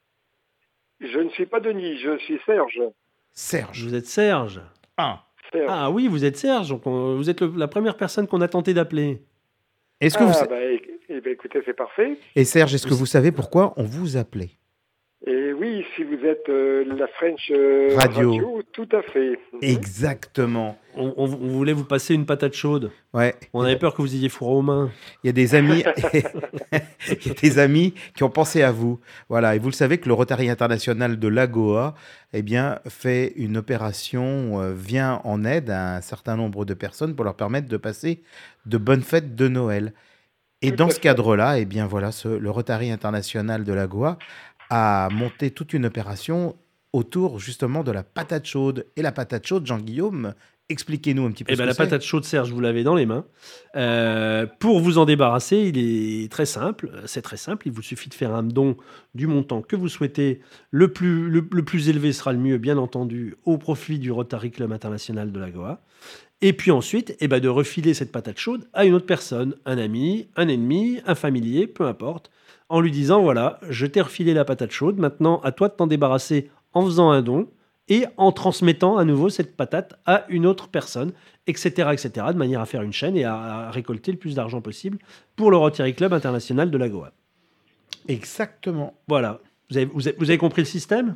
Je ne suis pas Denis, je suis Serge. Serge. Vous êtes Serge. Ah. Serge. Ah oui, vous êtes Serge. Donc on- vous êtes le- la première personne qu'on a tenté d'appeler. Est-ce que ah, vous... sa- bah, éc- eh ben, écoutez, c'est parfait. Et Serge, est-ce que vous savez pourquoi on vous appelait? Et oui, si vous êtes euh, la French euh, Radio. tout à fait. Exactement. On, on- on voulait vous passer une patate chaude. Ouais. On avait peur que vous ayez fourré aux mains. Il y a des amis, il y a des amis qui ont pensé à vous. Voilà. Et vous le savez que le Rotary International de Lagoa, eh bien, fait une opération, euh, vient en aide à un certain nombre de personnes pour leur permettre de passer de bonnes fêtes de Noël. Et Tout dans à ce fait. cadre-là, eh bien voilà, ce- le Rotary International de Lagoa a monté toute une opération autour justement de la patate chaude. Et la patate chaude, Jean-Guillaume, expliquez-nous un petit peu Eh ce ben, que la c'est. patate chaude, Serge, vous l'avez dans les mains. Euh, pour vous en débarrasser, il est très simple. C'est très simple. Il vous suffit de faire un don du montant que vous souhaitez. Le plus, le, le plus élevé sera le mieux, bien entendu, au profit du Rotary Club International de Lagoa. Et puis ensuite, eh ben, de refiler cette patate chaude à une autre personne, un ami, un ennemi, un familier, peu importe, en lui disant, voilà, je t'ai refilé la patate chaude, maintenant à toi de t'en débarrasser en faisant un don et en transmettant à nouveau cette patate à une autre personne, et cetera, et cetera, de manière à faire une chaîne et à, à récolter le plus d'argent possible pour le Rotary Club International de Lagoa. Exactement. Voilà. Vous avez, vous avez, vous avez compris le système?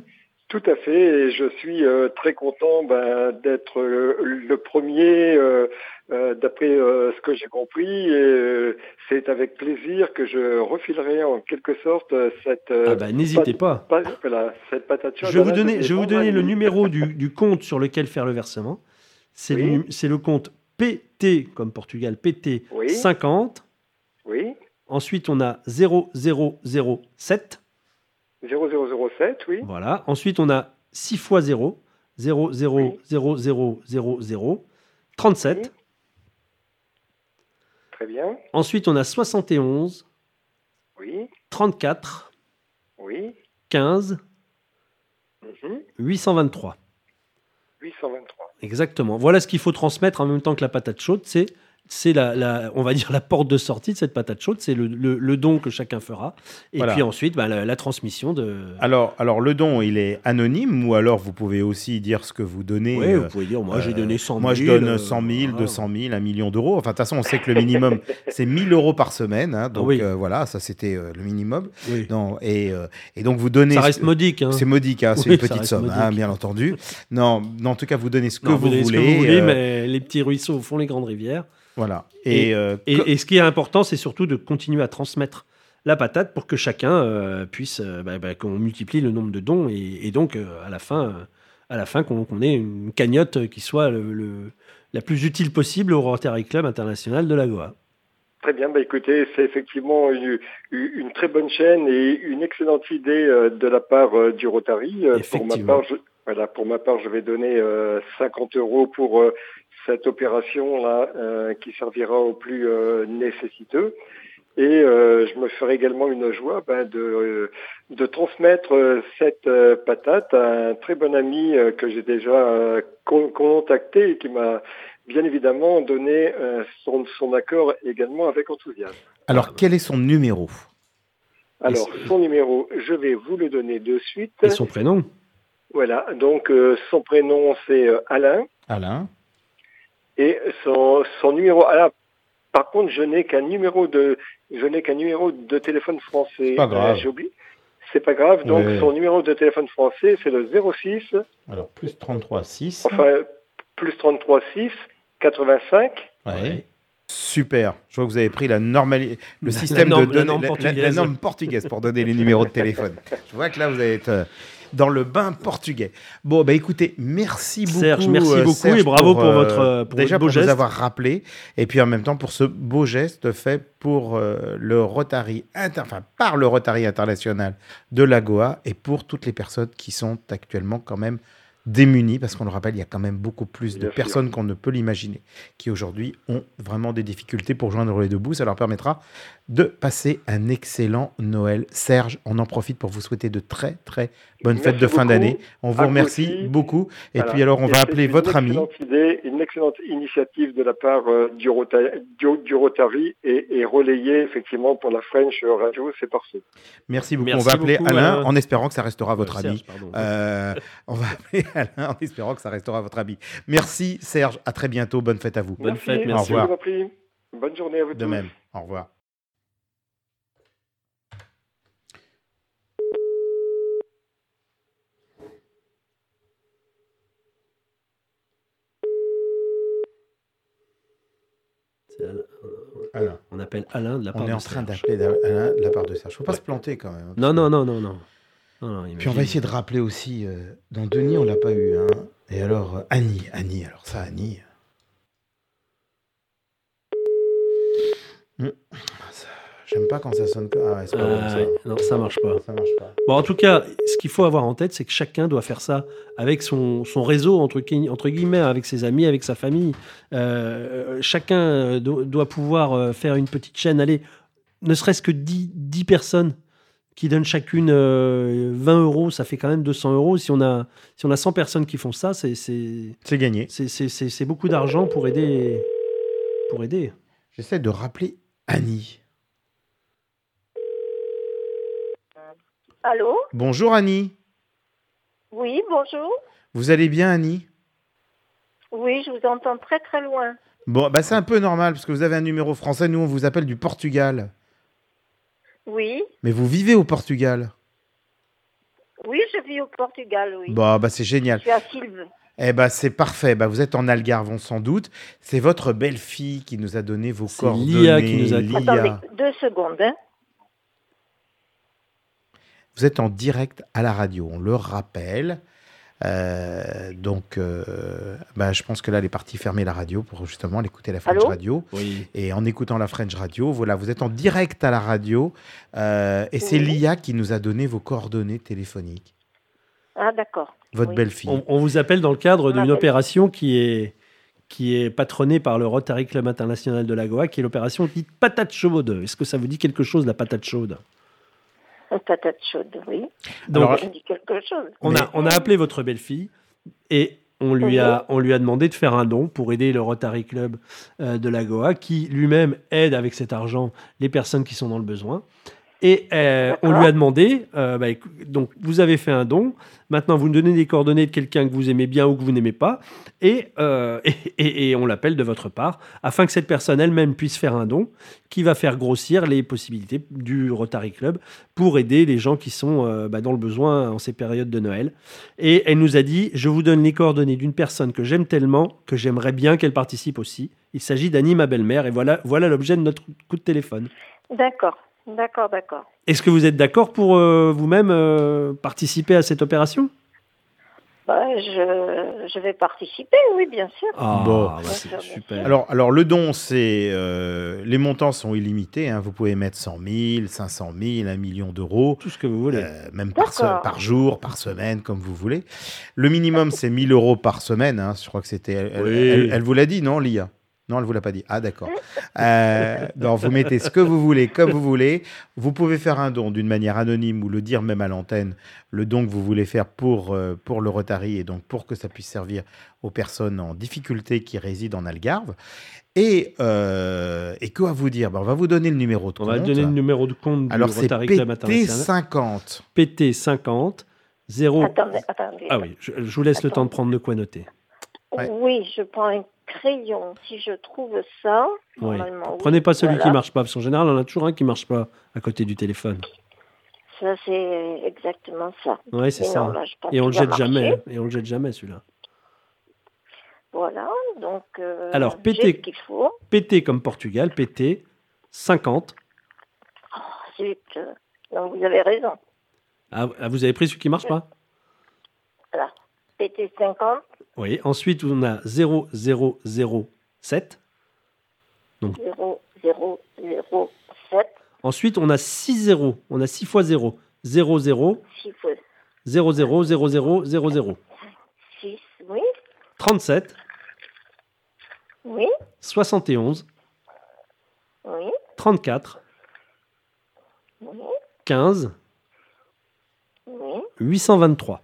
Tout à fait, et je suis euh, très content ben, d'être euh, le premier, euh, euh, d'après euh, ce que j'ai compris, et euh, c'est avec plaisir que je refilerai en quelque sorte euh, cette, euh, Ah bah, n'hésitez pat- pas. pa- voilà, cette patate chaude. Je vais vous Alain, donner, vais je vais vous vendre donner un le livre. numéro du, du compte sur lequel faire le versement. C'est Oui. le, nu- c'est le compte P T, comme Portugal, P T Oui. cinquante. Oui, Ensuite, on a zéro zéro zéro sept. zéro zéro zéro sept, oui. Voilà. Ensuite, on a six fois zéro. zéro zéro zéro zéro zéro zéro. trente-sept. Très bien. Ensuite, on a soixante et onze. Oui, trente-quatre. oui. quinze. Mhm. huit cent vingt-trois. huit cent vingt-trois. Exactement. Voilà ce qu'il faut transmettre en même temps que la patate chaude. C'est, c'est la, la- on va dire la porte de sortie de cette patate chaude. C'est le, le- le don que chacun fera. Et Voilà. puis ensuite, bah, la, la transmission de. Alors, alors, le don, il est anonyme ou alors vous pouvez aussi dire ce que vous donnez. Ouais, euh, vous pouvez dire, moi, j'ai donné cent Moi, je mille, donne euh, cent mille, voilà. deux cent mille, un million d'euros. Enfin, de toute façon, on sait que le minimum, c'est mille euros par semaine. hein, donc, oui. euh, voilà, ça, c'était euh, le minimum. Oui. Non, et, euh, et donc, vous donnez. Ça ce- reste modique. Hein. C'est modique, hein, c'est Oui, une ça petite reste somme, hein, modique. bien entendu. Non, non, en tout cas, vous donnez ce que, Non, vous, donnez ce voulez, que vous voulez, euh, mais les petits ruisseaux font les grandes rivières. Voilà. Et, Et, euh, et, co- et ce qui est important, c'est surtout de continuer à transmettre la patate pour que chacun euh, puisse, euh, bah, bah, qu'on multiplie le nombre de dons et, et donc euh, à la fin, euh, à la fin qu'on, qu'on ait une cagnotte qui soit le, le- la plus utile possible au Rotary Club International de la Goa. Très bien, bah écoutez, c'est effectivement une, une très bonne chaîne et une excellente idée euh, de la part euh, du Rotary. Euh, Pour ma Effectivement. part, je, voilà, pour ma part, je vais donner euh, cinquante euros pour euh, cette opération-là euh, qui servira aux plus euh, nécessiteux. Et euh, je me ferai également une joie ben, de, euh, de transmettre euh, cette euh, patate à un très bon ami euh, que j'ai déjà euh, con- contacté et qui m'a bien évidemment donné euh, son, son accord également avec enthousiasme. alors, quel est son numéro? Alors, son numéro, je vais vous le donner de suite. Et son prénom? Voilà, donc euh, son prénom c'est euh, Alain Alain. et son, son numéro. Ah, par contre, je n'ai qu'un numéro de, je n'ai qu'un numéro de téléphone français. Pas grave. Euh, j'ai oublié. C'est pas grave. Donc, Ouais. son numéro de téléphone français, c'est le zéro six, Alors, plus trente-trois, six. enfin plus trente-trois six quatre-vingt-cinq. Ouais. Super. Je vois que vous avez pris la normali- le La- système la norme- de la donner- norme la, la- portugaise. la norme portugaise pour donner les numéros de téléphone. Je vois que là, vous allez être euh, dans le bain portugais. Bon, bah écoutez, merci beaucoup. Serge, merci euh, beaucoup Serge, et bravo pour euh, votre, euh, pour déjà votre beau pour geste. nous avoir rappelé et puis en même temps pour ce beau geste fait pour euh, le Rotary inter- enfin par le Rotary International de la Goa et pour toutes les personnes qui sont actuellement quand même démunis, parce qu'on le rappelle, il y a quand même beaucoup plus de Bien sûr. personnes qu'on ne peut l'imaginer, qui aujourd'hui ont vraiment des difficultés pour joindre les deux bouts. Ça leur permettra de passer un excellent Noël. Serge, on en profite pour vous souhaiter de très, très bonnes Merci fêtes de fin beaucoup. d'année. On vous À vous remercie aussi. beaucoup. Et Voilà. puis alors, on Et va c'est appeler une votre ami. excellente idée, une excellente initiative de la part euh, du, Rota- du, du Rotary et, et relayée effectivement pour la French Radio, c'est parfait. Merci beaucoup. Merci on va appeler beaucoup, Alain euh, en espérant que ça restera votre Euh, ami. Serge, pardon. Euh, on va appeler Alain en espérant que ça restera votre ami. Merci Serge. À très bientôt. Bonne fête à vous. Bonne fête, Au merci. revoir. Je vous en prie. Bonne journée à vous De tous. même. Au revoir. C'est Alain. Alain. On appelle Alain de la part On est de en train Serge. d'appeler Alain de la part de Serge. Faut pas Ouais. se planter quand même. Non, non, non, non, non. Non, non, Puis on imagine. va essayer de rappeler aussi. euh, dans Denis, on l'a pas eu. Hein. Et alors, euh, Annie. Annie. Alors ça, Annie. Hmm. Ça- J'aime pas quand ça sonne. comme- Ah ouais, c'est pas Euh, bon, ça. ouais, non, ça marche pas. Ça marche pas. Bon, en tout cas, ce qu'il faut avoir en tête, c'est que chacun doit faire ça avec son, son réseau, entre, gui- entre guillemets, avec ses amis, avec sa famille. Euh, chacun euh, do- doit pouvoir euh, faire une petite chaîne. Allez, ne serait-ce que dix, dix personnes qui donnent chacune euh, vingt euros, ça fait quand même deux cents euros. Si on a, si on a cent personnes qui font ça, c'est, c'est, C'est gagné. c'est, c'est, c'est- c'est beaucoup d'argent pour aider. Pour aider. J'essaie de rappeler Annie. Allô? Bonjour Annie. Oui, bonjour. Vous allez bien Annie? Oui, je vous entends très très loin. Bon, bah c'est un peu normal parce que vous avez un numéro français. Nous, on vous appelle du Portugal. Oui. Mais vous vivez au Portugal. Oui, je vis au Portugal, oui. Bon, bah c'est génial. Je suis à Silve. Eh ben c'est parfait. Bah, vous êtes en Algarve, on s'en doute. C'est votre belle-fille qui nous a donné vos C'est coordonnées. Lia qui nous a- Lia. Attendez, deux secondes, hein. Vous êtes en direct à la radio, on le rappelle. Euh, donc, euh, bah, je pense que là, elle est partie fermer la radio pour justement l'écouter la French Allô Radio. Oui. Et en écoutant la French Radio, voilà, vous êtes en direct à la radio. euh, et c'est Oui. Lia qui nous a donné vos coordonnées téléphoniques. Ah, d'accord. Votre Oui. belle-fille. On, on vous appelle dans le cadre d'une m'appelle. opération qui est, qui est patronnée par le Rotary Club International de la Goa, qui est l'opération dite patate chaude. Est-ce que ça vous dit quelque chose, la patate chaude? Une patate chaude, oui. Donc, Alors, Ça me dit quelque chose. on, Mais- a, on a appelé votre belle-fille et on lui, a, on lui a demandé de faire un don pour aider le Rotary Club euh, de la Goa, qui lui-même aide avec cet argent les personnes qui sont dans le besoin. Et euh, on D'accord. lui a demandé, euh, bah, écou- donc vous avez fait un don, maintenant vous nous donnez des coordonnées de quelqu'un que vous aimez bien ou que vous n'aimez pas, et, euh, et, et- et on l'appelle de votre part, afin que cette personne elle-même puisse faire un don qui va faire grossir les possibilités du Rotary Club pour aider les gens qui sont euh, bah, dans le besoin en ces périodes de Noël. Et elle nous a dit, je vous donne les coordonnées d'une personne que j'aime tellement, que j'aimerais bien qu'elle participe aussi. Il s'agit d'Annie, ma belle-mère, et voilà, voilà l'objet de notre coup de téléphone. D'accord, d'accord, d'accord. Est-ce que vous êtes d'accord pour euh, vous-même euh, participer à cette opération? Bah, je, je vais participer, oui, bien sûr. Ah, Bon. bah, c'est Bien sûr, bien super. Alors, alors, le don, c'est euh, les montants sont illimités. Hein. Vous pouvez mettre cent mille, cinq cent mille, un million d'euros. Tout ce que vous voulez. Euh, même par, se- D'accord. par jour, par semaine, comme vous voulez. Le minimum, c'est mille euros par semaine. Hein. Je crois que c'était. Elle, Oui. elle- elle vous l'a dit, non, Lia? Non, elle vous l'a pas dit. Ah, d'accord. Euh, non, vous mettez ce que vous voulez, comme vous voulez. Vous pouvez faire un don d'une manière anonyme ou le dire même à l'antenne, le don que vous voulez faire pour, euh, pour le Rotary et donc pour que ça puisse servir aux personnes en difficulté qui résident en Algarve. Et, euh, et que à vous dire? Ben, on va vous donner le numéro de On compte. va donner le numéro de compte du Alors, c'est Rotary Club P T International. cinquante. P T cinquante zéro. Attendez, attendez. Ah oui, je, je vous laisse le temps de prendre de quoi noter. Ouais. Oui, je prends un crayon. Si je trouve ça, Oui. normalement, oui. Prenez pas celui Voilà. qui marche pas, parce qu'en général, on a toujours un qui marche pas à côté du téléphone. Ça, c'est exactement ça. Ouais, c'est Et ça. non, là, je pense Et on le qu'il va jette jamais. marcher. hein. Et on le jette jamais, celui-là. Voilà, donc euh, Alors, j'ai pétez. ce qu'il faut. P T comme Portugal, P T cinquante. Oh, zut. Donc, vous avez raison. Ah, ah, vous avez pris celui qui marche pas? Voilà. P T cinquante, Oui. Ensuite, on a zéro zéro zéro sept. zéro zéro zéro sept, Ensuite, on a six zéros. On a six fois zéro. zéro zéro six fois zéro zéro zéro zéro zéro zéro. six, oui, trente-sept oui, soixante et onze oui, trente-quatre oui, quinze oui. huit cent vingt-trois.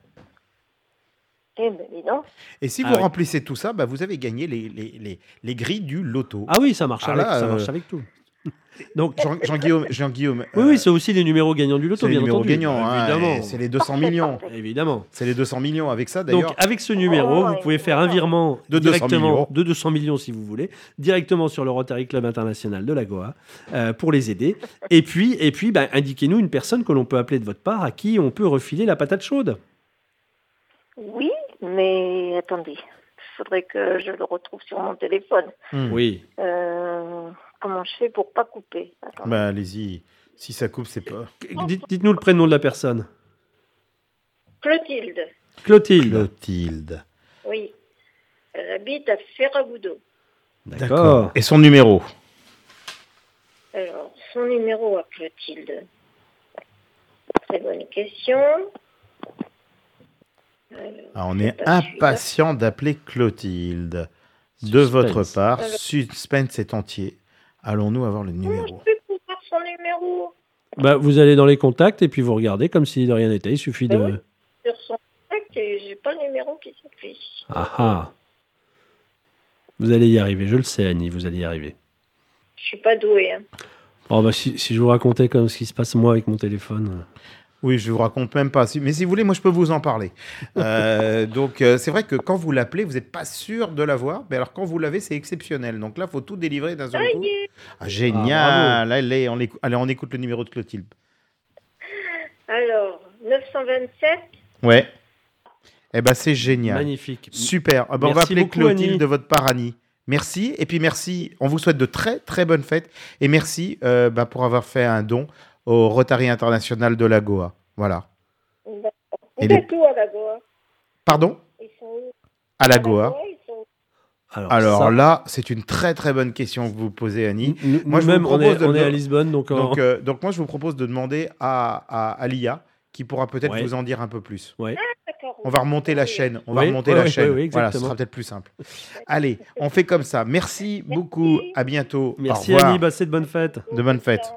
Eh bien, dis donc. Et si Ah vous oui. remplissez tout ça, bah, vous avez gagné les, les, les, les grilles du loto. Ah oui, ça marche, Ah avec, là, ça euh, marche avec tout. Donc, Jean- Jean-Guillaume, Jean-Guillaume, oui, euh, oui, c'est aussi les numéros gagnants du loto, c'est les bien numéros entendu. gagnants. hein, Évidemment. et c'est les deux cents millions. Évidemment. C'est les deux cents millions avec ça, Donc, d'ailleurs. avec ce numéro, Oh, vous pouvez faire un virement De deux cents directement millions. de deux cents millions si vous voulez, directement sur le Rotary Club International de la Goa euh, pour les aider. Et puis, et puis bah, indiquez-nous une personne que l'on peut appeler de votre part à qui on peut refiler la patate chaude. Oui, mais attendez. Il faudrait que je le retrouve sur mon téléphone. Hmm. Oui. Euh, comment je fais pour pas couper? Attendez. Bah, allez-y. Si ça coupe, c'est pas. Dites- Dites-nous le prénom de la personne. Clotilde, Clotilde. Clotilde. oui. Elle habite à Ferragudo. D'accord. Et son numéro? Alors, son numéro à Clotilde. Très bonne question. Alors, Ah, on c'est est pas celui-là. impatient d'appeler Clotilde. De Suspense. votre part, Alors- suspense est entier. Allons-nous avoir le Comment numéro? je fais pour voir son numéro? Bah, vous allez dans les contacts et puis vous regardez comme si de rien n'était. Il suffit de. Ben oui. Sur son contact, et j'ai pas le numéro qui s'affiche. Ah ah. Vous allez y arriver, je le sais, Annie, vous allez y arriver. Je suis pas douée. Hein. Oh, bah, si, si je vous racontais comme ce qui se passe moi avec mon téléphone. Oui, je vous raconte même pas. Si- Mais si vous voulez, moi, je peux vous en parler. Euh, donc, euh, c'est vrai que quand vous l'appelez, vous n'êtes pas sûr de l'avoir. Mais alors, quand vous l'avez, c'est exceptionnel. Donc là, il faut tout délivrer d'un seul Ça coup. y est. Ah, génial. Là, allez, on écoute, allez, on écoute le numéro de Clotilde. Alors, neuf cent vingt-sept. Ouais. Eh ben, c'est génial. Magnifique. Super. Ah ben, on va Merci appeler beaucoup, Clotilde Annie. de votre part, Annie. Merci. Et puis, merci. On vous souhaite de très, très bonnes fêtes. Et merci euh, bah, pour avoir fait un don au Rotary International de la Goa. Voilà. D'accord. Et Vous les- êtes où à la Goa? Pardon? Ils sont où? À la À Goa. ils sont... Alors, Alors ça, là, c'est une très, très bonne question que vous posez, Annie. nous- Moi, je vous nous-mêmes, on propose est, de on est me- à Lisbonne, donc, en- Donc, euh, donc moi, je vous propose de demander à, à, à l'I A qui pourra peut-être Ouais. vous en dire un peu plus. ouais. D'accord. On va remonter la Oui. chaîne. On va Oui, remonter oui, la oui, chaîne. oui, oui, Voilà, ce exactement. sera peut-être plus simple. Allez, on fait comme ça. Merci beaucoup. À bientôt. Merci Au revoir. Annie, passez de bonnes fêtes. De bonnes fêtes.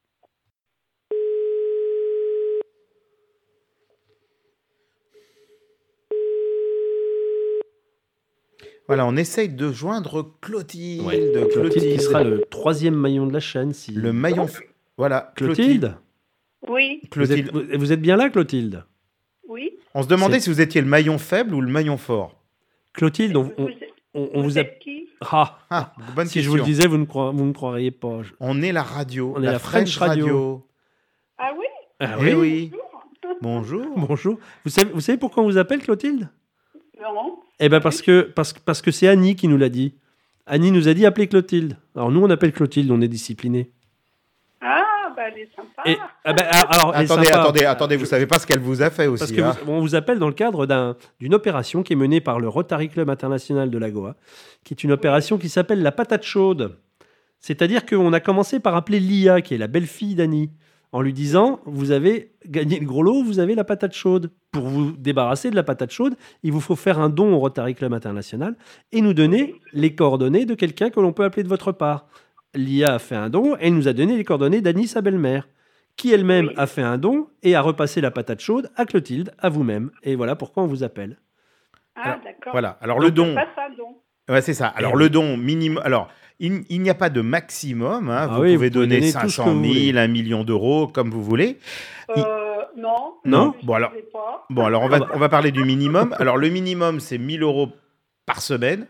Voilà, on essaye de joindre Clotilde. Clotilde, Clotilde. qui sera le troisième maillon de la chaîne. Si... Le maillon. f- Voilà, Clotilde, Oui, Vous, Clotilde. êtes, vous- vous êtes bien là, Clotilde? oui. On se demandait C'est- si vous étiez le maillon faible ou le maillon fort. Clotilde, on, on, Vous, on- on vous vous a... êtes qui? Ah, Ah, bonne si je question. vous le disais, vous ne, croire- vous ne croiriez pas. Je- On est la radio. On est la, la French, French Radio. Radio. Ah oui? Ah Eh oui. Bonjour. Bonjour. Vous savez, vous savez pourquoi on vous appelle Clotilde? Non. Eh bien, parce que, parce, que- parce que c'est Annie qui nous l'a dit. Annie nous a dit appelez Clotilde. Alors, nous, on appelle Clotilde, on est disciplinés. Ah, bah elle est sympa. Et, ah ben, ah, alors, elle est Attendez, sympa. attendez, attendez, vous savez pas ce qu'elle vous a fait aussi. Parce que hein. vous- on vous appelle dans le cadre d'un- d'une opération qui est menée par le Rotary Club International de la Goa, qui est une opération qui s'appelle la patate chaude. C'est-à-dire qu'on a commencé par appeler Lia, qui est la belle-fille d'Annie, en lui disant vous avez gagné le gros lot, vous avez la patate chaude. Pour vous débarrasser de la patate chaude, il vous faut faire un don au Rotary Club International et nous donner les coordonnées de quelqu'un que l'on peut appeler de votre part. Lia a fait un don et elle nous a donné les coordonnées d'Annie, sa belle-mère, qui elle-même Oui. a fait un don et a repassé la patate chaude à Clotilde, à vous-même. Et voilà pourquoi on vous appelle. Ah, d'accord. Voilà. Alors le don. Pas ça, donc. Ouais, c'est ça. Alors Eh le oui. don minimum. Alors il, il n'y a pas de maximum. hein. Ah Vous oui, pouvez vous pouvez donner donner tout ce que cinq cent vous voulez. mille, un million d'euros, comme vous voulez. Il- Euh, non. Non. Je Bon, alors- sais pas. Bon, alors on va, on va parler du minimum. Alors le minimum, c'est mille euros par semaine.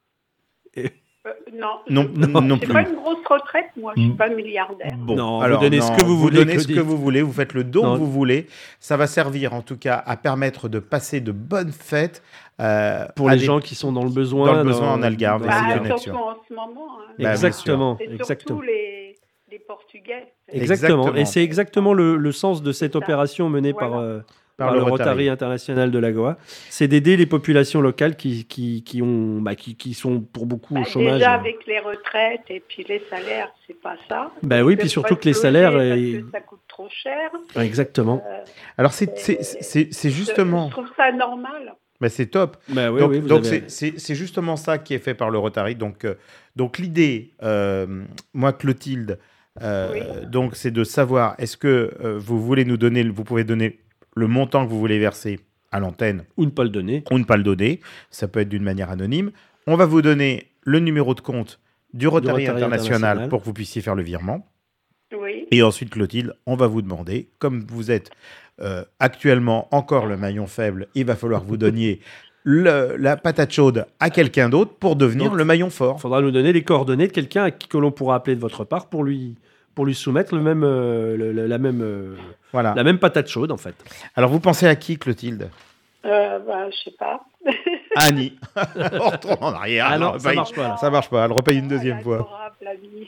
Euh, non. Non, je- non, non C'est plus. pas une grosse retraite, moi. Je suis pas milliardaire. Bon, Non, vous alors, donnez ce que vous voulez, donnez ce Claudie. que vous voulez, vous faites le don Non. que vous voulez. Ça va servir en tout cas à permettre de passer de bonnes fêtes euh, Pour à les des- gens qui sont dans le besoin. dans le besoin en Algarve, dans- et c'est Bah, une surtout action. en ce moment. hein. Bah, bien Exactement. C'est exactement. surtout les, les Portugais. Exactement. Exactement. Et c'est exactement le, le sens de cette C'est ça. opération menée Voilà. par, euh, Par par le le Rotary. Rotary International de la Goa. C'est d'aider les populations locales qui, qui, qui, ont, bah, qui, qui sont pour beaucoup Bah, au chômage. déjà, avec les retraites et puis les salaires, c'est pas ça. Bah oui, Ils puis peuvent surtout pas que les se salaires, loger euh, parce que ça coûte trop cher. Exactement. Euh, Alors c'est c'est- c'est- c'est justement, Je trouve ça normal. bah, c'est top. Bah oui, donc oui, vous donc avez- c'est- c'est c'est justement ça qui est fait par le Rotary. Donc, euh, donc l'idée, euh, moi Clotilde, euh, Oui. donc c'est de savoir est-ce que euh, vous voulez nous donner, vous pouvez donner le montant que vous voulez verser à l'antenne Ou ne pas le donner. ou ne pas le donner. Ça peut être d'une manière anonyme. On va vous donner le numéro de compte du Rotary, Rotary International, International. pour que vous puissiez faire le virement. Oui. Et ensuite, Clotilde, on va vous demander, comme vous êtes euh, actuellement encore le maillon faible, il va falloir que vous donniez le- la patate chaude à quelqu'un d'autre pour devenir Donc, le maillon fort. Il faudra nous donner les coordonnées de quelqu'un à qui- que l'on pourra appeler de votre part pour lui, pour lui soumettre le même, euh, le- le- la, même, euh, Voilà. la même patate chaude, en fait. Alors, vous pensez à qui, Clotilde? Euh, bah, je sais pas. Annie. On retourne en arrière. Ah non, Alors, ça bah, marche pas, là. Ça marche pas. Elle repaye une deuxième Ah, fois. adorable, la vie.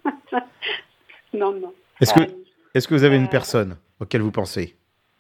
non, non. Est-ce que, Ah, est-ce que vous avez une Euh, personne auquel vous pensez?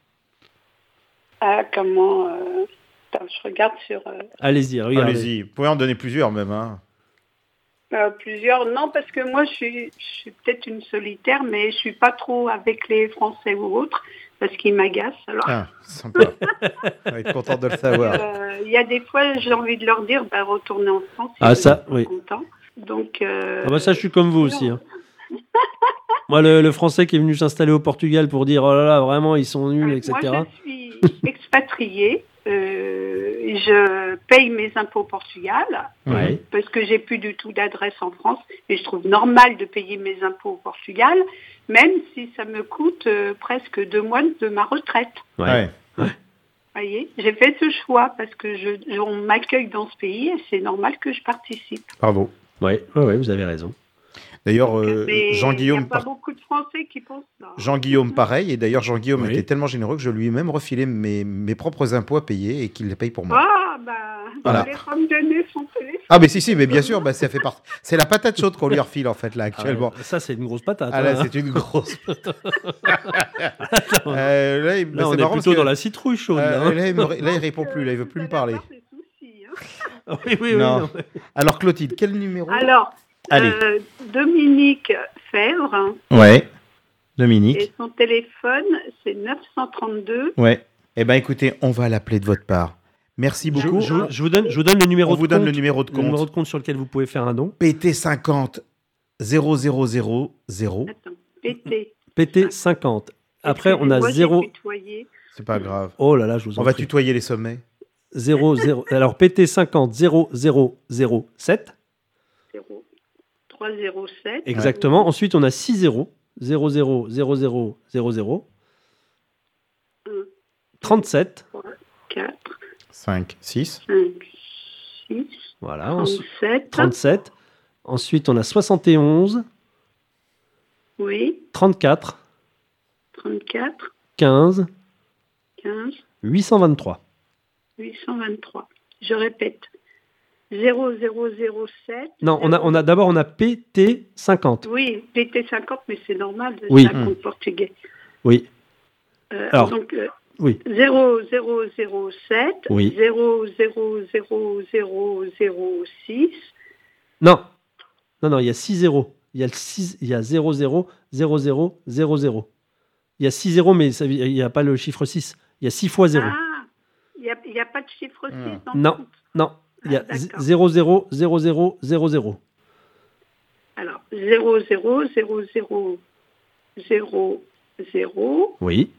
ah, comment euh, attends, je regarde sur euh, Allez-y, regardez. Allez-y. Vous pouvez en donner plusieurs même. Hein. euh, plusieurs. Non, parce que moi, je suis, je suis peut-être une solitaire, mais je suis pas trop avec les Français ou autres, parce qu'ils m'agacent. Alors, Ah, sympa. On va être content de le savoir. euh, il y a des fois, j'ai envie de leur dire, bah, retournez en France. Ah, ils ça, sont oui. contents. Donc, euh, Ah bah ça, je suis comme vous aussi. hein. Moi, le, le Français qui est venu s'installer au Portugal pour dire oh là là, vraiment, ils sont nuls, et cetera. Moi, je suis expatriée. euh, je paye mes impôts au Portugal Ouais. parce que j'ai plus du tout d'adresse en France et je trouve normal de payer mes impôts au Portugal, même si ça me coûte euh, presque deux mois de ma retraite. Ouais. Ouais. Voyez, j'ai fait ce choix parce que je, je- on m'accueille dans ce pays et c'est normal que je participe. Bravo. Ouais, ouais, ouais, vous avez raison. D'ailleurs, euh, Mais il n'y a Jean-Guillaume pas par- beaucoup de Français qui pensent ça. Jean-Guillaume, pareil. Et d'ailleurs, Jean-Guillaume Oui. était tellement généreux que je lui ai même refilé mes, mes propres impôts à payer et qu'il les paye pour moi. Ah, bah, Voilà. vous voulez pas me donner son téléphone? Ah, mais si, si, mais bien sûr, bah, ça fait partie. C'est la patate chaude qu'on lui refile, en fait, là, actuellement. Ah, ça, c'est une grosse patate. Ah, là, hein. c'est une grosse. euh, là, il- bah, Là, on c'est est marrant plutôt parce que- dans la citrouille chaude. Euh, là, hein. là, il me... là, il répond plus, là, il veut plus me parler. oui, oui, oui. Non. non, mais- Alors, Clotilde, quel numéro? Alors, Allez. euh, Dominique Fèvre, Ouais. Dominique. et son téléphone, c'est neuf cent trente-deux. Ouais. Eh ben, écoutez, on va l'appeler de votre part. Merci Je, beaucoup. je vous- je vous donne, je vous donne le numéro On de vous donne compte, le numéro de le numéro compte. de compte sur lequel vous pouvez faire un don. P T cinquante zéro zéro zéro zéro. Attends, P T. P T cinquante. Après, on a Excusez-moi, j'ai zéro. tutoyé. C'est pas grave. Oh là là, je vous en On va prie. tutoyer les sommets. zéro, zéro. Alors, P T cinquante zéro zéro zéro sept. zéro trois zéro sept. Exactement. Ensuite, on a six zéros. zéro zéro zéro zéro zéro zéro. trente-sept. quatre, cinq, six. cinq, six, Voilà. ensuite- trente-sept. trente-sept. Ensuite, on a soixante et onze. Oui, trente-quatre. trente-quatre, quinze. quinze, huit cent vingt-trois. huit cent vingt-trois. Je répète, zéro zéro zéro sept. Non, on a, on a d'abord on a P T cinquante. Oui, P T cinquante, mais c'est normal, c'est Oui. un compte portugais. Oui. Euh, Alors, donc, euh, oui. zéro zéro zéro sept, Oui. zéro zéro zéro zéro zéro six, Non. Non, non, il y a six zéros. Il y a le six, il y a zéro zéro zéro zéro zéro zéro. Il y a six zéros, mais ça- il n'y a pas le chiffre six. Il y a six fois zéro. Ah, il n'y a, il y a pas de chiffre six dans le Non, compte. non. Il y a Ah, d'accord. zéro zéro zéro zéro zéro zéro. Alors, zéro zéro zéro zéro zéro zéro, Oui.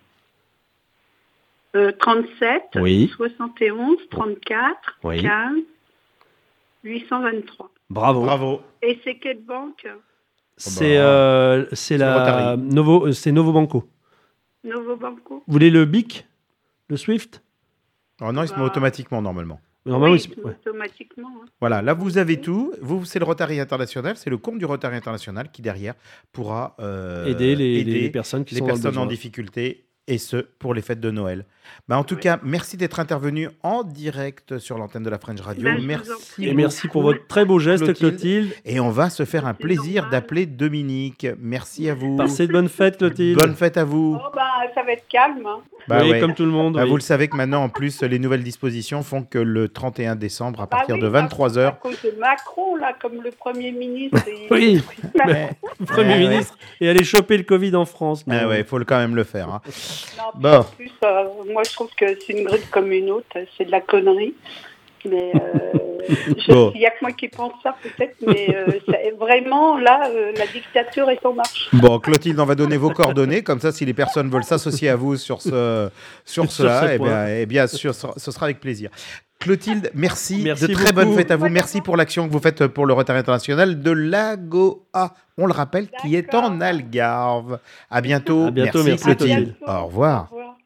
euh, trente-sept, Oui. soixante et onze, trente-quatre, Oui. quinze, huit cent vingt-trois. Bravo. Bravo. Et c'est quelle banque? C'est euh, c'est la Rotary. Novo, euh, c'est Novo Banco. Novo Banco? Vous voulez le B I C, le Swift? Oh non, il se met Bah. automatiquement, normalement. Normalement, Oui, il se- ouais. automatiquement. hein. Voilà, là vous avez tout. Vous, c'est le Rotary International, c'est le compte du Rotary International qui derrière pourra euh, Aider les- aider les personnes qui les sont dans le personnes en besoin. difficulté, et ce pour les fêtes de Noël. Bah, en tout cas, merci d'être intervenu en direct sur l'antenne de la French Radio. Ben, je vous en merci. prie. Et merci pour votre très beau geste, Clotilde. Clotilde. Et on va se faire un C'est plaisir normal. d'appeler Dominique. Merci à vous. Passez de bonnes fêtes, Clotilde. Bonne fête à vous. Oh, bah, ça va être calme. hein. Bah oui, ouais. comme tout le monde. Bah, oui. vous le savez que maintenant, en plus, les nouvelles dispositions font que le trente et un décembre, à Bah partir oui, de vingt-trois À heures, cause de Macron, là, comme le Premier ministre. il- Oui, Ouais. Premier Ouais, ouais. ministre. Et aller choper le Covid en France. non. Ah ouais, il faut le- quand même le faire. hein. Non, puis Bon. en plus, euh, moi, je trouve que c'est une grippe comme une autre. C'est de la connerie. Mais euh, je- Bon. il n'y a que moi qui pense ça, peut-être. Mais euh, c'est- vraiment, là, euh, la dictature est en marche. Bon, Clotilde, on va donner vos coordonnées. Comme ça, si les personnes veulent s'associer à vous sur, ce, sur Sur cela, ce eh point. bien, eh bien sûr, ce sera- ce sera avec plaisir. Clotilde, merci. Merci de très beaucoup. bonnes fêtes à vous. Merci pour l'action que vous faites pour le Rotary International de l'Agoa. On le rappelle, qui est D'accord. en Algarve. À bientôt. À bientôt, merci, Clotilde. Clotilde. Au revoir. Au revoir.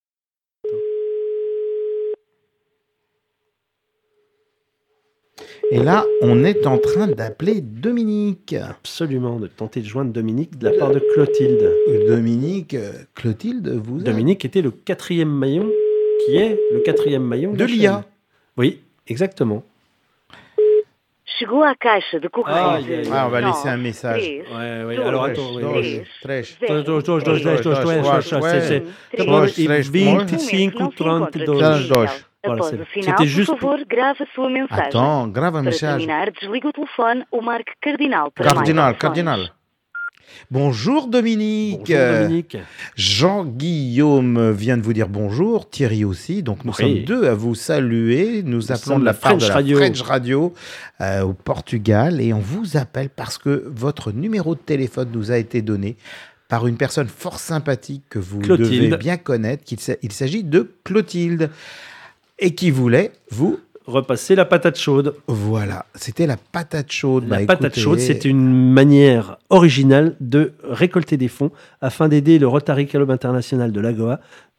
Et là, on est en train d'appeler Dominique. Absolument, de tenter de joindre Dominique de la part de Clotilde. Dominique, euh, Clotilde, vous êtes- Dominique était le quatrième maillon, qui est le quatrième maillon de, De la l'I A. chaîne. Oui, exactement. Chegou à caixa de correio. Aïe, aïe, aïe. Ah, on va laisser un message. Ouais, ouais, alors attends. ouais, Dois, ouais. três. Dois, dois, dois, dois, dois, dois, dois, dois, c'est- c'est- Dois, três, vingt-cinco, trinta-dois. Dois. Voilà, Após c'est- o final, c'était por juste. favor, grave a sua mensagem. Attends, grave un Para message. terminar, desliga o telefone ou marque cardinal para mais Cardinal, opções. cardinal. Bonjour Dominique. Bonjour, Dominique. Jean-Guillaume vient de vous dire bonjour, Thierry aussi. Donc nous Oui. sommes deux à vous saluer. Nous, appelons sommes de la la part de French la Radio. French Radio euh, au Portugal et on vous appelle parce que votre numéro de téléphone nous a été donné par une personne fort sympathique que vous Clotilde. devez bien connaître. qu'il s'a- Il s'agit de Clotilde et qui voulait vous... Repasser la patate chaude. Voilà, c'était la patate chaude. La Bah, patate écoutez, chaude, c'est une manière originale de récolter des fonds afin d'aider le Rotary Club International de l'Agoa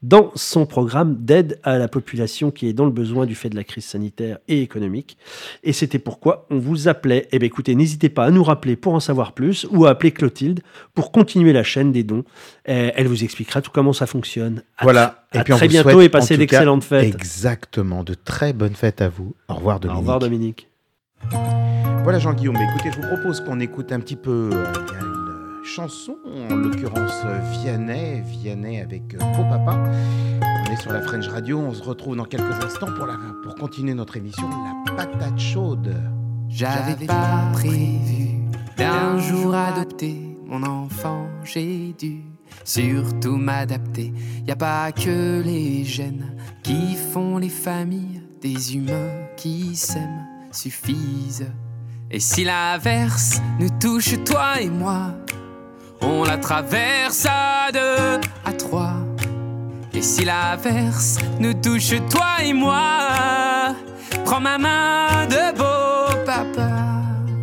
dans son programme d'aide à la population qui est dans le besoin du fait de la crise sanitaire et économique. Et c'était pourquoi on vous appelait. Eh bien écoutez, n'hésitez pas à nous rappeler pour en savoir plus ou à appeler Clotilde pour continuer la chaîne des dons. Euh, elle vous expliquera tout comment ça fonctionne. À Voilà. tr- à Et puis on très vous bientôt souhaite, et passez en tout d'excellentes cas, fêtes. Exactement. De très bonnes fêtes à vous. Au revoir Dominique. Au revoir Dominique. Voilà Jean-Guillaume, écoutez, je vous propose qu'on écoute un petit peu euh, bien une chanson, en l'occurrence euh, Vianney, Vianney avec euh, Faux Papa. On est sur la French Radio, on se retrouve dans quelques instants pour, la, pour continuer notre émission La Patate Chaude. J'avais pas prévu d'un jour adopter mon enfant, j'ai dû surtout m'adapter. Y a pas que les gènes qui font les familles, des humains qui s'aiment suffisent. Et si l'averse nous touche, toi et moi, on la traverse à deux, à trois. Et si l'averse nous touche, toi et moi, prends ma main de beau papa.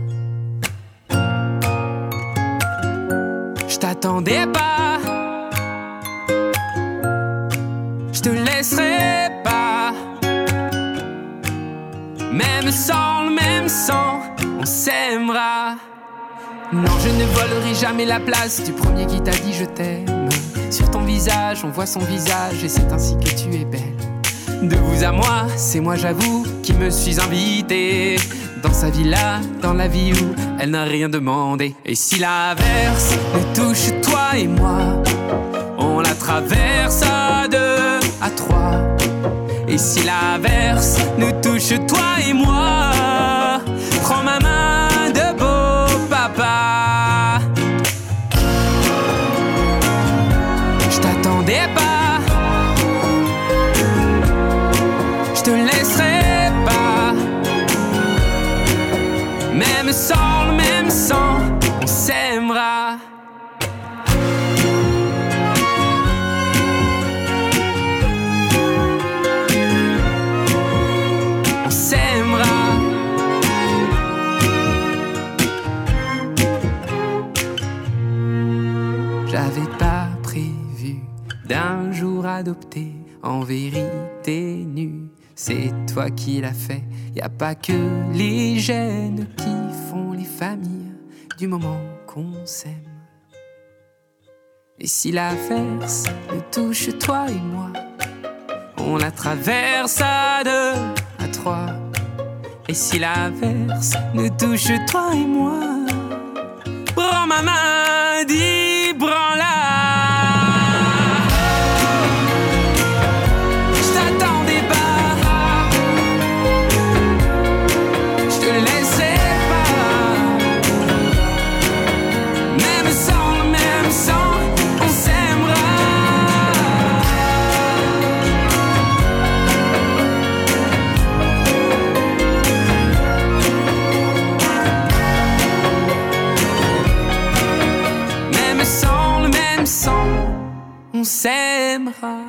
Je t'attendais pas, je te laisserai pas. Même sans le même sang, on s'aimera. Non, je ne volerai jamais la place du premier qui t'a dit je t'aime. Sur ton visage, on voit son visage et c'est ainsi que tu es belle. De vous à moi, c'est moi j'avoue qui me suis invité dans sa villa, dans la vie où elle n'a rien demandé. Et si l'averse nous touche, toi et moi, on la traverse à deux, à trois. Et si l'averse nous touche, toi et moi, prends ma main de beau papa. Je t'attendais pas, je te laisserai pas. Même sans le même sang, on s'aimera. J'avais pas prévu d'un jour adopter en vérité nue. C'est toi qui l'as fait. Y a pas que les gènes qui font les familles du moment qu'on s'aime. Et si l'averse nous touche, toi et moi, on la traverse à deux, à trois. Et si l'averse nous touche, toi et moi, prends ma main, dis branle-la. Je t'attendais pas, je te laissais pas. Même sans le même sang, on s'aimera. On s'aimera.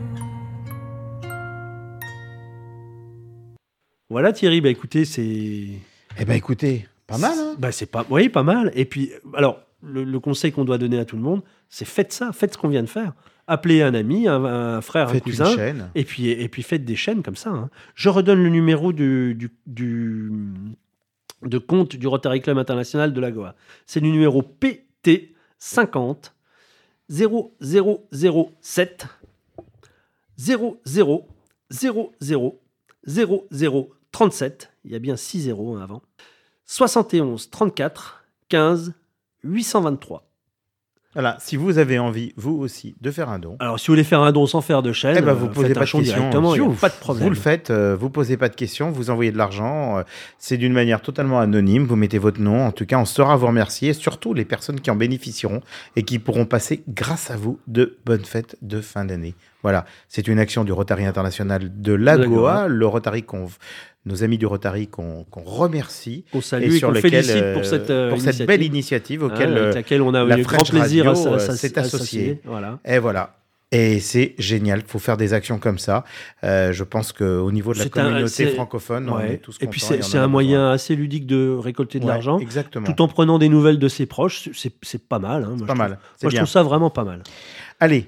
Voilà Thierry, bah écoutez, c'est... Eh ben écoutez, pas mal hein. Bah c'est pas... Oui, pas mal. Et puis, alors, le, le conseil qu'on doit donner à tout le monde, c'est faites ça, faites ce qu'on vient de faire. Appelez un ami, un, un frère, Faites un cousin, une chaîne. Et, puis, et puis faites des chaînes comme ça. Hein. Je redonne le numéro du, du, du, de compte du Rotary Club International de la Goa. C'est le numéro P T cinquante zéro zéro zéro sept zéro zéro zéro zéro zéro zéro trente-sept. Il y a bien six zéros avant. soixante et onze trente-quatre quinze huit cent vingt-trois. Voilà, si vous avez envie, vous aussi, de faire un don. Alors, si vous voulez faire un don sans faire de chaîne, eh ben, vous euh, posez faites pas un de don questions. directement, il n'y a pas de problème. Vous le faites, euh, vous posez pas de questions, vous envoyez de l'argent. Euh, c'est d'une manière totalement anonyme. Vous mettez votre nom. En tout cas, on saura vous remercier. Et surtout, les personnes qui en bénéficieront et qui pourront passer, grâce à vous, de bonnes fêtes de fin d'année. Voilà, c'est une action du Rotary International de la Goa, le Rotary qu'on... Nos amis du Rotary qu'on qu'on remercie. Qu'on salue et, et qu'on félicite pour cette, euh, pour cette belle initiative auquel, ah, avec laquelle on a eu grand plaisir à s'associer. associé. Voilà. Et voilà. Et c'est génial, il faut faire des actions comme ça. Euh, je pense qu'au niveau de la c'est communauté un, francophone, ouais. on est tous contents. Et puis c'est, c'est un moyen assez ludique de récolter de ouais, l'argent. Exactement. Tout en prenant des nouvelles de ses proches, c'est, c'est pas mal. Hein, moi, c'est je pas trouve. mal. C'est moi, bien. je trouve ça vraiment pas mal. Allez.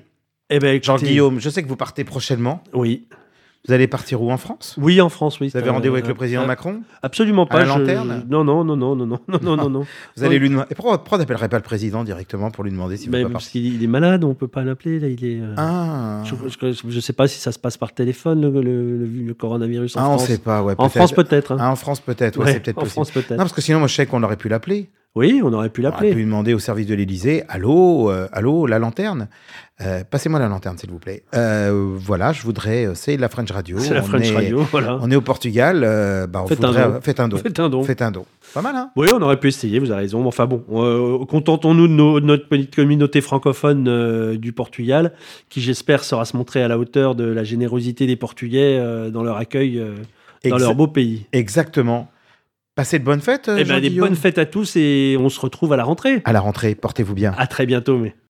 Eh ben, écoutez- Jean-Guillaume, je sais que vous partez prochainement. Oui. Vous allez partir où, en France? Oui, en France, oui. Vous avez Euh, rendez-vous avec le président euh, Macron? Absolument pas. À la je- lanterne? Non, non, non, non, non, non, non, non, non, non. Vous allez lui demander. Et pourquoi, pourquoi n'appellerez pas le président directement pour lui demander s'il Mais veut pas parce partir? qu'il il est malade, on peut pas l'appeler. Là, il est. euh, Ah. Je ne sais pas si ça se passe par téléphone le, le, le- le coronavirus en Ah, on France. sait pas, ouais. En peut-être. France peut-être. hein. Ah, en France peut-être, ouais, Ouais, c'est peut-être en possible. France, peut-être. Non, parce que sinon, moi, je sais qu'on aurait pu l'appeler. Oui, on aurait pu On aurait l'appeler. pu lui demander au service de l'Élysée, allô, euh, allô, la lanterne. Euh, passez-moi la lanterne, s'il vous plaît. Euh, voilà, je voudrais. euh, C'est la French Radio. C'est la On French est- Radio, voilà. On est au Portugal. euh, bah, on Faites un voudrait- don. Faites un don. Faites un don. Faites un don. Pas mal, hein? Oui, on aurait pu essayer, vous avez raison. Mais enfin bon, euh, contentons-nous de, nos- de notre petite communauté francophone euh, du Portugal, qui j'espère saura se montrer à la hauteur de la générosité des Portugais euh, dans leur accueil euh, dans Exa- leur beau pays. Exactement. Passez de bonnes fêtes. euh, Eh ben, des Jean-Guillaume. bonnes fêtes à tous et on se retrouve à la rentrée. À la rentrée, portez-vous bien. À très bientôt. Mais...